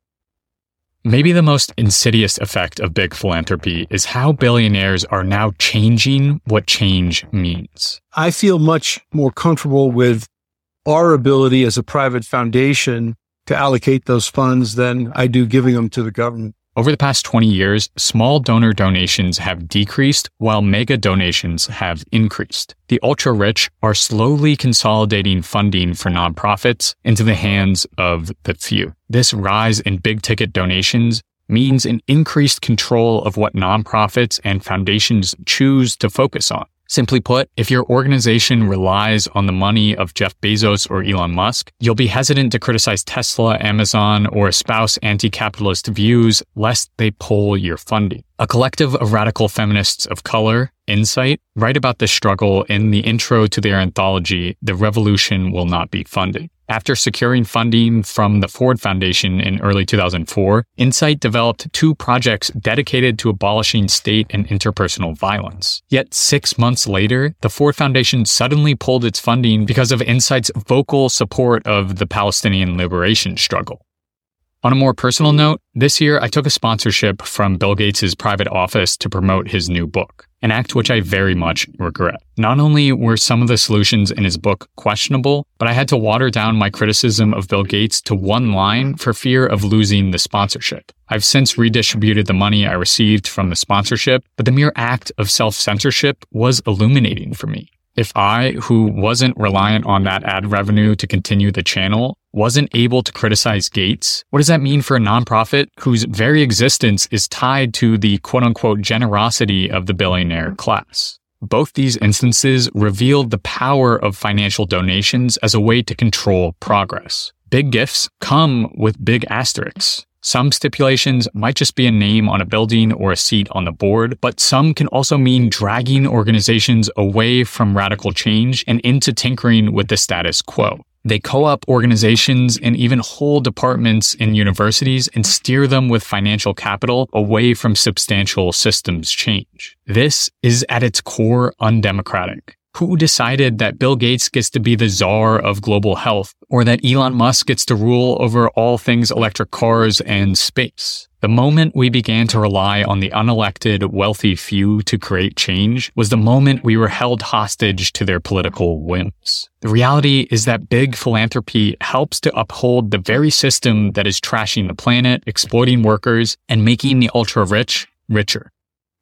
Maybe the most insidious effect of big philanthropy is how billionaires are now changing what change means. I feel much more comfortable with our ability as a private foundation to allocate those funds than I do giving them to the government. Over the past 20 years, small donor donations have decreased while mega donations have increased. The ultra-rich are slowly consolidating funding for nonprofits into the hands of the few. This rise in big-ticket donations means an increased control of what nonprofits and foundations choose to focus on. Simply put, if your organization relies on the money of Jeff Bezos or Elon Musk, you'll be hesitant to criticize Tesla, Amazon, or espouse anti-capitalist views lest they pull your funding. A collective of radical feminists of color, Insight, write about this struggle in the intro to their anthology, The Revolution Will Not Be Funded. After securing funding from the Ford Foundation in early 2004, Insight developed 2 projects dedicated to abolishing state and interpersonal violence. Yet 6 months later, the Ford Foundation suddenly pulled its funding because of Insight's vocal support of the Palestinian liberation struggle. On a more personal note, this year I took a sponsorship from Bill Gates' private office to promote his new book, an act which I very much regret. Not only were some of the solutions in his book questionable, but I had to water down my criticism of Bill Gates to 1 line for fear of losing the sponsorship. I've since redistributed the money I received from the sponsorship, but the mere act of self-censorship was illuminating for me. If I, who wasn't reliant on that ad revenue to continue the channel, wasn't able to criticize Gates, what does that mean for a nonprofit whose very existence is tied to the quote-unquote generosity of the billionaire class? Both these instances revealed the power of financial donations as a way to control progress. Big gifts come with big asterisks. Some stipulations might just be a name on a building or a seat on the board, but some can also mean dragging organizations away from radical change and into tinkering with the status quo. They co-op organizations and even whole departments in universities and steer them with financial capital away from substantial systems change. This is at its core undemocratic. Who decided that Bill Gates gets to be the czar of global health, or that Elon Musk gets to rule over all things electric cars and space? The moment we began to rely on the unelected, wealthy few to create change was the moment we were held hostage to their political whims. The reality is that big philanthropy helps to uphold the very system that is trashing the planet, exploiting workers, and making the ultra-rich richer.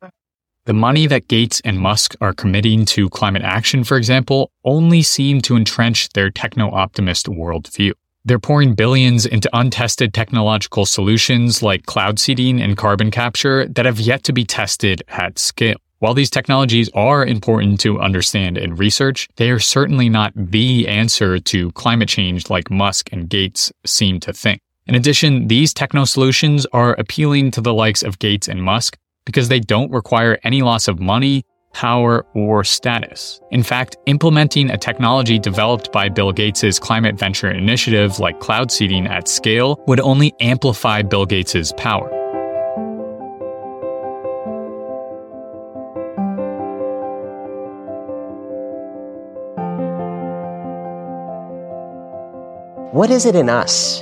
The money that Gates and Musk are committing to climate action, for example, only seem to entrench their techno-optimist worldview. They're pouring billions into untested technological solutions like cloud seeding and carbon capture that have yet to be tested at scale. While these technologies are important to understand and research, they are certainly not the answer to climate change like Musk and Gates seem to think. In addition, these techno solutions are appealing to the likes of Gates and Musk because they don't require any loss of money, power, or status. In fact, implementing a technology developed by Bill Gates' climate venture initiative like cloud seeding at scale would only amplify Bill Gates' power. What is it in us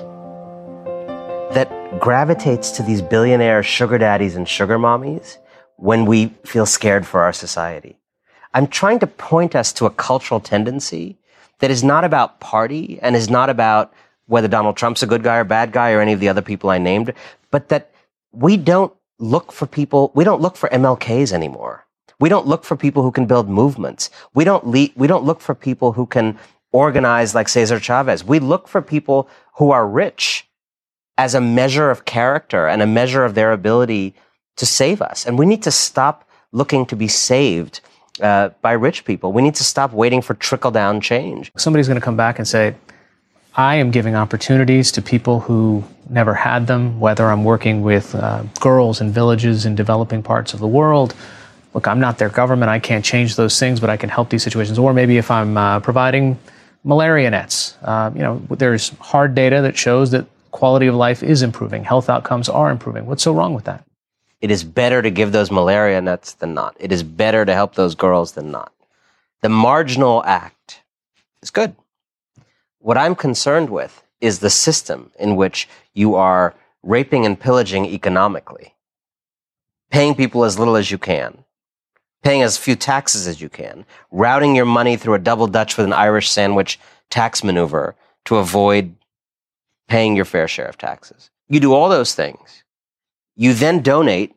that gravitates to these billionaire sugar daddies and sugar mommies when we feel scared for our society? I'm trying to point us to a cultural tendency that is not about party and is not about whether Donald Trump's a good guy or bad guy or any of the other people I named, but that we don't look for MLKs anymore. We don't look for people who can build movements. We don't look for people who can organize like Cesar Chavez. We look for people who are rich as a measure of character and a measure of their ability to save us. And we need to stop looking to be saved by rich people. We need to stop waiting for trickle-down change. Somebody's going to come back and say, I am giving opportunities to people who never had them, whether I'm working with girls in villages in developing parts of the world. Look, I'm not their government. I can't change those things, but I can help these situations. Or maybe if I'm providing malaria nets, there's hard data that shows that quality of life is improving. Health outcomes are improving. What's so wrong with that? It is better to give those malaria nets than not. It is better to help those girls than not. The marginal act is good. What I'm concerned with is the system in which you are raping and pillaging economically, paying people as little as you can, paying as few taxes as you can, routing your money through a double Dutch with an Irish sandwich tax maneuver to avoid paying your fair share of taxes. You do all those things. You then donate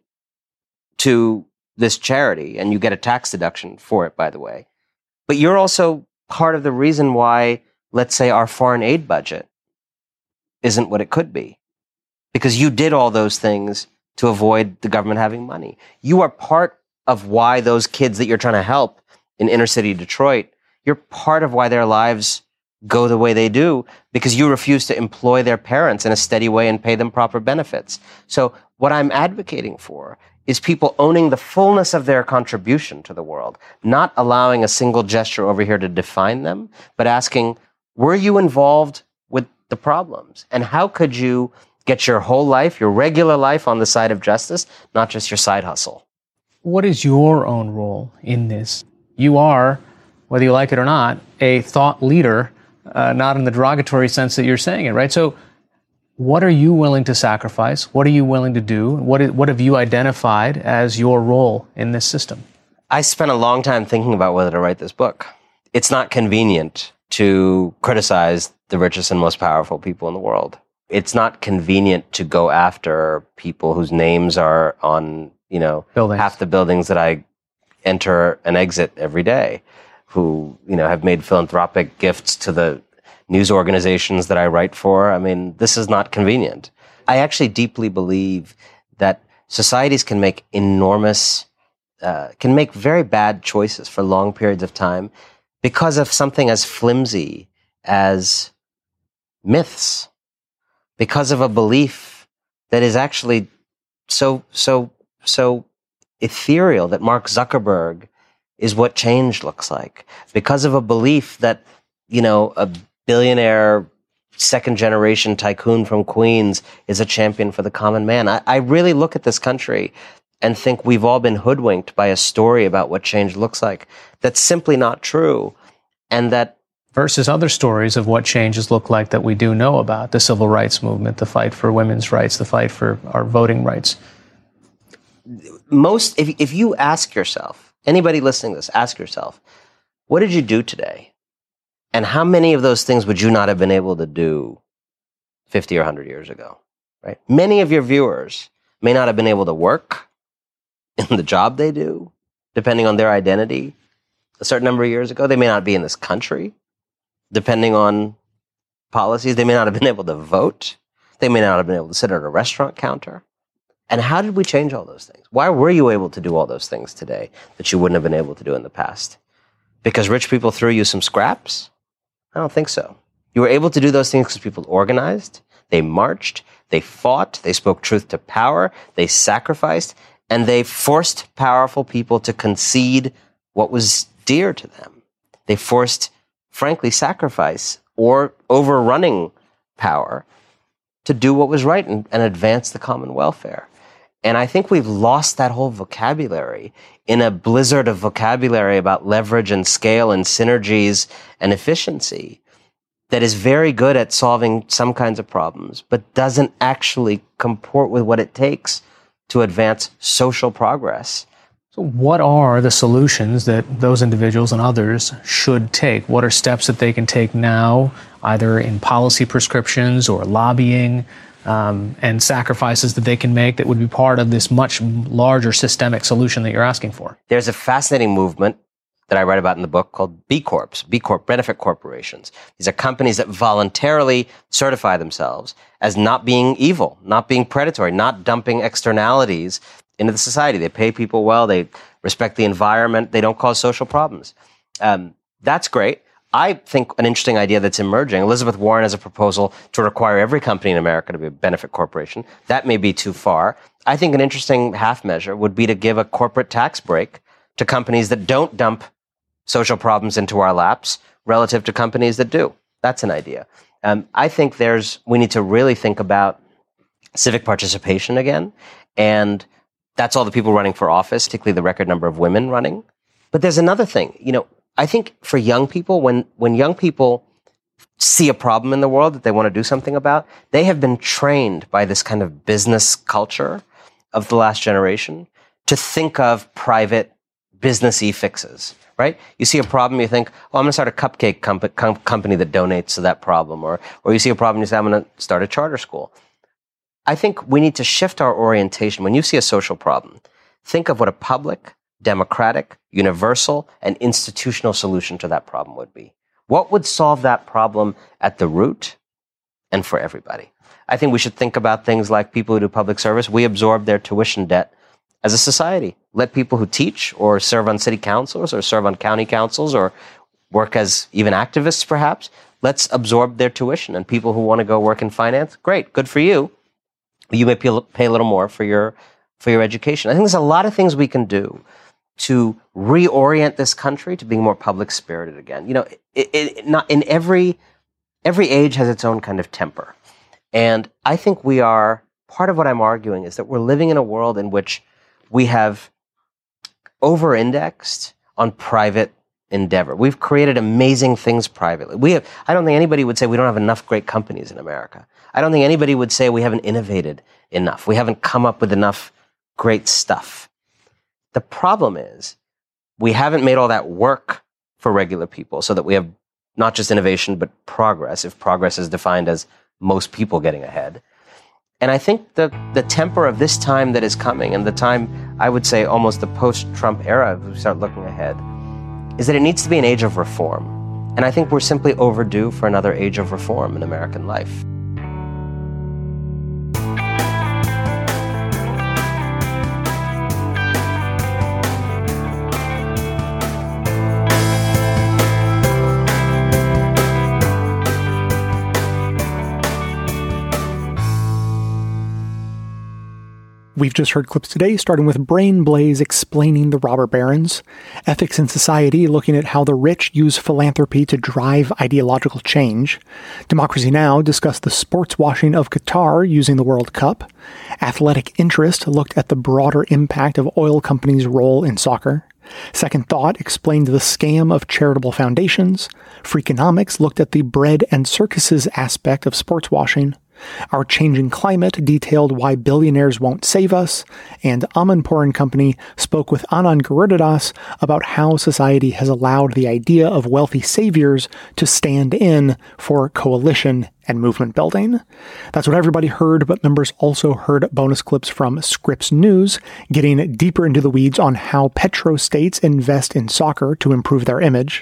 to this charity, and you get a tax deduction for it, by the way. But you're also part of the reason why, let's say, our foreign aid budget isn't what it could be. Because you did all those things to avoid the government having money. You are part of why those kids that you're trying to help in inner city Detroit, you're part of why their lives go the way they do, because you refuse to employ their parents in a steady way and pay them proper benefits. So what I'm advocating for is people owning the fullness of their contribution to the world, not allowing a single gesture over here to define them, but asking, were you involved with the problems? And how could you get your whole life, your regular life, on the side of justice, not just your side hustle? What is your own role in this? You are, whether you like it or not, a thought leader, not in the derogatory sense that you're saying it, right? So what are you willing to sacrifice? What are you willing to do? What have you identified as your role in this system? I spent a long time thinking about whether to write this book. It's not convenient to criticize the richest and most powerful people in the world. It's not convenient to go after people whose names are on buildings. Half the buildings that I enter and exit every day, who, have made philanthropic gifts to the news organizations that I write for. I mean, this is not convenient. I actually deeply believe that societies can make can make very bad choices for long periods of time because of something as flimsy as myths, because of a belief that is actually so ethereal that Mark Zuckerberg is what change looks like, because of a belief that, a billionaire second-generation tycoon from Queens is a champion for the common man. I really look at this country and think we've all been hoodwinked by a story about what change looks like that's simply not true, and that versus other stories of what changes look like that we do know about, the civil rights movement, the fight for women's rights, the fight for our voting rights. If you ask yourself, anybody listening to this, ask yourself, what did you do today? And how many of those things would you not have been able to do 50 or 100 years ago, right? Many of your viewers may not have been able to work in the job they do, depending on their identity, a certain number of years ago. They may not be in this country, depending on policies. They may not have been able to vote. They may not have been able to sit at a restaurant counter. And how did we change all those things? Why were you able to do all those things today that you wouldn't have been able to do in the past? Because rich people threw you some scraps? I don't think so. You were able to do those things because people organized, they marched, they fought, they spoke truth to power, they sacrificed, and they forced powerful people to concede what was dear to them. They forced, frankly, sacrifice or overrunning power to do what was right and advance the common welfare. And I think we've lost that whole vocabulary in a blizzard of vocabulary about leverage and scale and synergies and efficiency that is very good at solving some kinds of problems, but doesn't actually comport with what it takes to advance social progress. So what are the solutions that those individuals and others should take? What are steps that they can take now, either in policy prescriptions or lobbying, and sacrifices that they can make that would be part of this much larger systemic solution that you're asking for? There's a fascinating movement that I write about in the book called B Corps, B Corp benefit corporations. These are companies that voluntarily certify themselves as not being evil, not being predatory, not dumping externalities into the society. They pay people well, they respect the environment, they don't cause social problems. That's great. I think an interesting idea that's emerging, Elizabeth Warren has a proposal to require every company in America to be a benefit corporation. That may be too far. I think an interesting half measure would be to give a corporate tax break to companies that don't dump social problems into our laps relative to companies that do. That's an idea. I think we need to really think about civic participation again. And that's all the people running for office, particularly the record number of women running. But there's another thing. I think for young people, when young people see a problem in the world that they want to do something about, they have been trained by this kind of business culture of the last generation to think of private businessy fixes, right? You see a problem, you think, I'm going to start a cupcake company that donates to that problem. Or you see a problem, you say, I'm going to start a charter school. I think we need to shift our orientation. When you see a social problem, think of what a public, democratic, universal, and institutional solution to that problem would be. What would solve that problem at the root and for everybody? I think we should think about things like people who do public service. We absorb their tuition debt as a society. Let people who teach or serve on city councils or serve on county councils or work as even activists perhaps, let's absorb their tuition. And people who want to go work in finance, great, good for you. You may pay a little more for your education. I think there's a lot of things we can do to reorient this country to being more public spirited again. Not in every age has its own kind of temper. And I think part of what I'm arguing is that we're living in a world in which we have over-indexed on private endeavor. We've created amazing things privately. I don't think anybody would say we don't have enough great companies in America. I don't think anybody would say we haven't innovated enough. We haven't come up with enough great stuff. The problem is we haven't made all that work for regular people so that we have not just innovation, but progress, if progress is defined as most people getting ahead. And I think the temper of this time that is coming, and the time, I would say, almost the post-Trump era, if we start looking ahead, is that it needs to be an age of reform. And I think we're simply overdue for another age of reform in American life. We've just heard clips today, starting with Brain Blaze explaining the robber barons, Ethics in Society looking at how the rich use philanthropy to drive ideological change, Democracy Now! Discussed the sports washing of Qatar using the World Cup, Athletic Interest looked at the broader impact of oil companies' role in soccer, Second Thought explained the scam of charitable foundations, Freakonomics looked at the bread and circuses aspect of sports washing, Our Changing Climate detailed why billionaires won't save us, and Amanpour and Company spoke with Anand Giridharadas about how society has allowed the idea of wealthy saviors to stand in for coalition and movement building. That's what everybody heard, but members also heard bonus clips from Scripps News, getting deeper into the weeds on how petrostates invest in soccer to improve their image.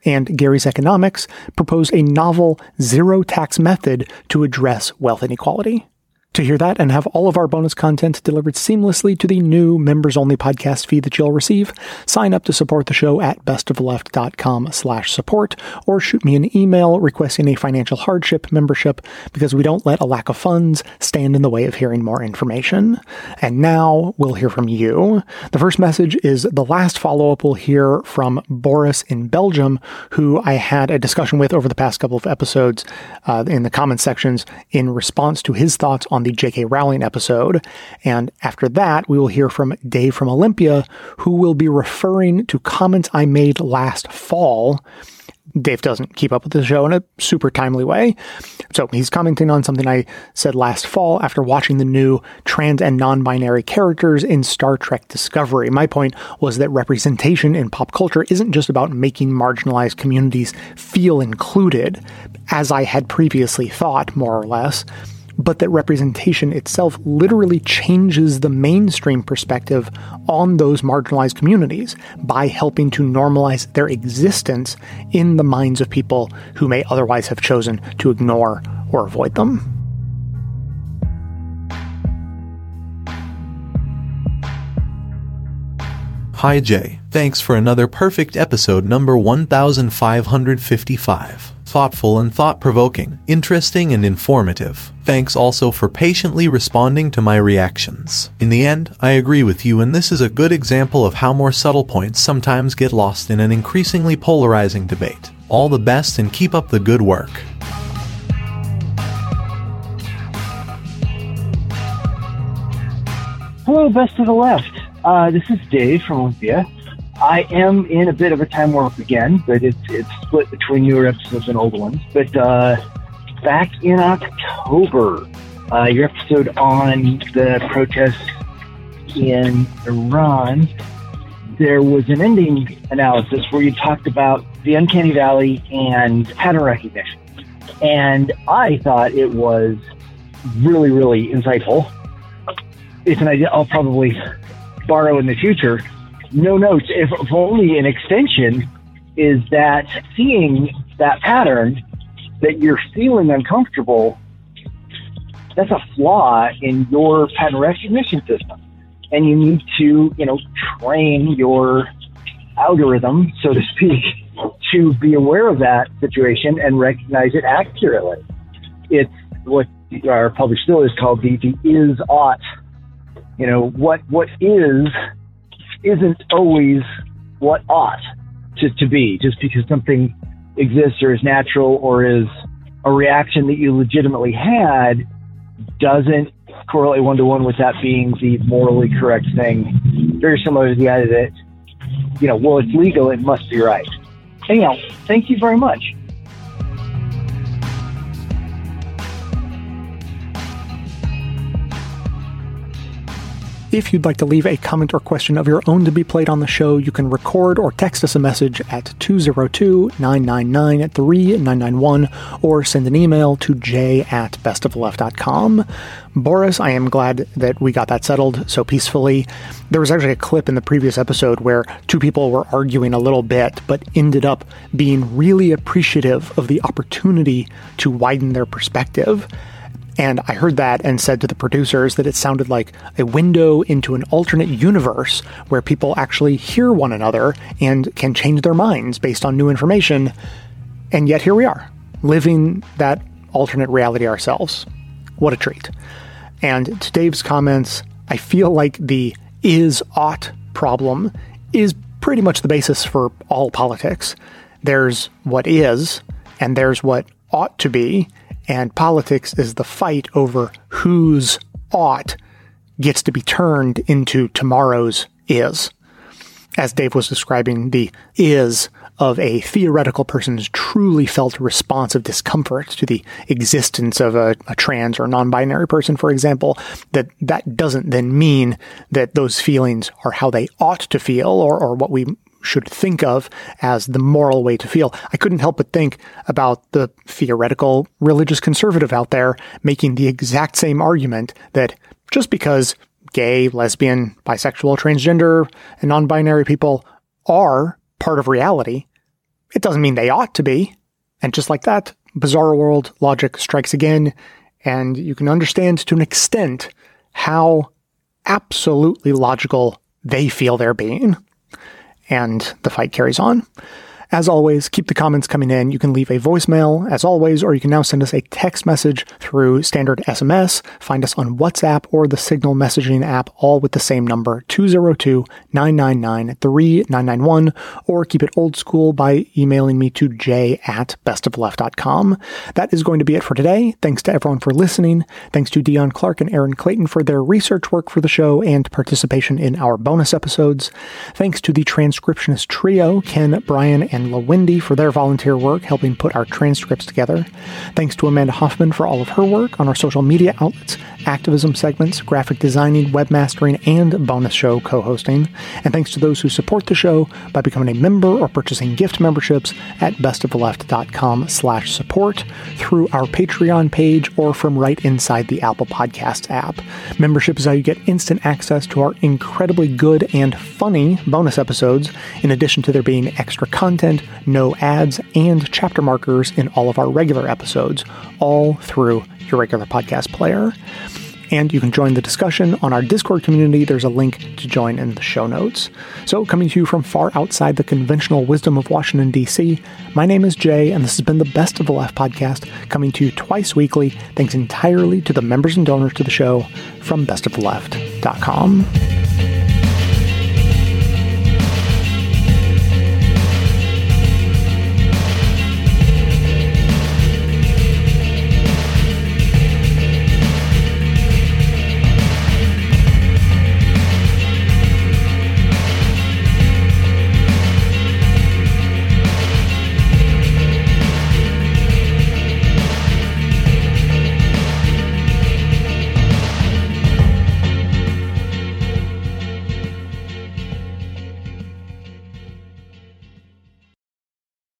and Gary's Economics propose a novel zero-tax method to address wealth inequality. To hear that and have all of our bonus content delivered seamlessly to the new members-only podcast feed that you'll receive, sign up to support the show at bestoftheleft.com/support, or shoot me an email requesting a financial hardship membership, because we don't let a lack of funds stand in the way of hearing more information. And now we'll hear from you. The first message is the last follow-up we'll hear from Boris in Belgium, who I had a discussion with over the past couple of episodes in the comment sections in response to his thoughts on the J.K. Rowling episode. And after that, we will hear from Dave from Olympia, who will be referring to comments I made last fall. Dave doesn't keep up with the show in a super timely way. So he's commenting on something I said last fall after watching the new trans and non-binary characters in Star Trek Discovery. My point was that representation in pop culture isn't just about making marginalized communities feel included, as I had previously thought, more or less, but that representation itself literally changes the mainstream perspective on those marginalized communities by helping to normalize their existence in the minds of people who may otherwise have chosen to ignore or avoid them. Hi Jay, thanks for another perfect episode number 1555. Thoughtful and thought-provoking, interesting and informative. Thanks also for patiently responding to my reactions. In the end, I agree with you, and this is a good example of how more subtle points sometimes get lost in an increasingly polarizing debate. All the best and keep up the good work. Hello, Best of the Left. This is Dave from Olympia. I am in a bit of a time warp again, but it's split between newer episodes and old ones. But back in October, your episode on the protests in Iran, there was an ending analysis where you talked about the uncanny valley and pattern recognition. And I thought it was really, really insightful. It's an idea I'll probably borrow in the future. No notes, if only an extension, is that seeing that pattern, that you're feeling uncomfortable, that's a flaw in your pattern recognition system. And you need to, train your algorithm, so to speak, to be aware of that situation and recognize it accurately. It's what our published still is called the is-ought. What is isn't always what ought to be. Just because something exists or is natural or is a reaction that you legitimately had doesn't correlate one-to-one with that being the morally correct thing. Very similar to the idea that, it's legal, it must be right. Anyhow, thank you very much. If you'd like to leave a comment or question of your own to be played on the show, you can record or text us a message at 202-999-3991 or send an email to j@bestoftheleft.com. Boris, I am glad that we got that settled so peacefully. There was actually a clip in the previous episode where two people were arguing a little bit, but ended up being really appreciative of the opportunity to widen their perspective. And I heard that and said to the producers that it sounded like a window into an alternate universe where people actually hear one another and can change their minds based on new information. And yet here we are, living that alternate reality ourselves. What a treat. And to Dave's comments, I feel like the is-ought problem is pretty much the basis for all politics. There's what is, and there's what ought to be. And politics is the fight over whose ought gets to be turned into tomorrow's is. As Dave was describing, the is of a theoretical person's truly felt response of discomfort to the existence of a trans or non-binary person, for example, that doesn't then mean that those feelings are how they ought to feel or what we should think of as the moral way to feel. I couldn't help but think about the theoretical religious conservative out there making the exact same argument that just because gay, lesbian, bisexual, transgender, and non-binary people are part of reality It doesn't mean they ought to be. And just like that, Bizarro World logic strikes again, and you can understand to an extent how absolutely logical they feel they're being. And the fight carries on. As always, keep the comments coming in. You can leave a voicemail, as always, or you can now send us a text message through standard SMS. Find us on WhatsApp or the Signal messaging app, all with the same number, 202-999-3991, or keep it old school by emailing me to j@bestofleft.com. That is going to be it for today. Thanks to everyone for listening. Thanks to Dion Clark and Aaron Clayton for their research work for the show and participation in our bonus episodes. Thanks to the transcriptionist trio, Ken, Brian, and LaWindy for their volunteer work helping put our transcripts together. Thanks to Amanda Hoffman for all of her work on our social media outlets, activism segments, graphic designing, webmastering, and bonus show co-hosting. And thanks to those who support the show by becoming a member or purchasing gift memberships at bestoftheleft.com/support through our Patreon page or from right inside the Apple Podcasts app. Membership is how you get instant access to our incredibly good and funny bonus episodes, in addition to there being extra content, no ads, and chapter markers in all of our regular episodes, all through your regular podcast player. And you can join the discussion on our Discord community. There's a link to join in the show notes. So, coming to you from far outside the conventional wisdom of Washington, D.C., my name is Jay, and this has been the Best of the Left podcast, coming to you twice weekly, thanks entirely to the members and donors to the show from bestoftheleft.com.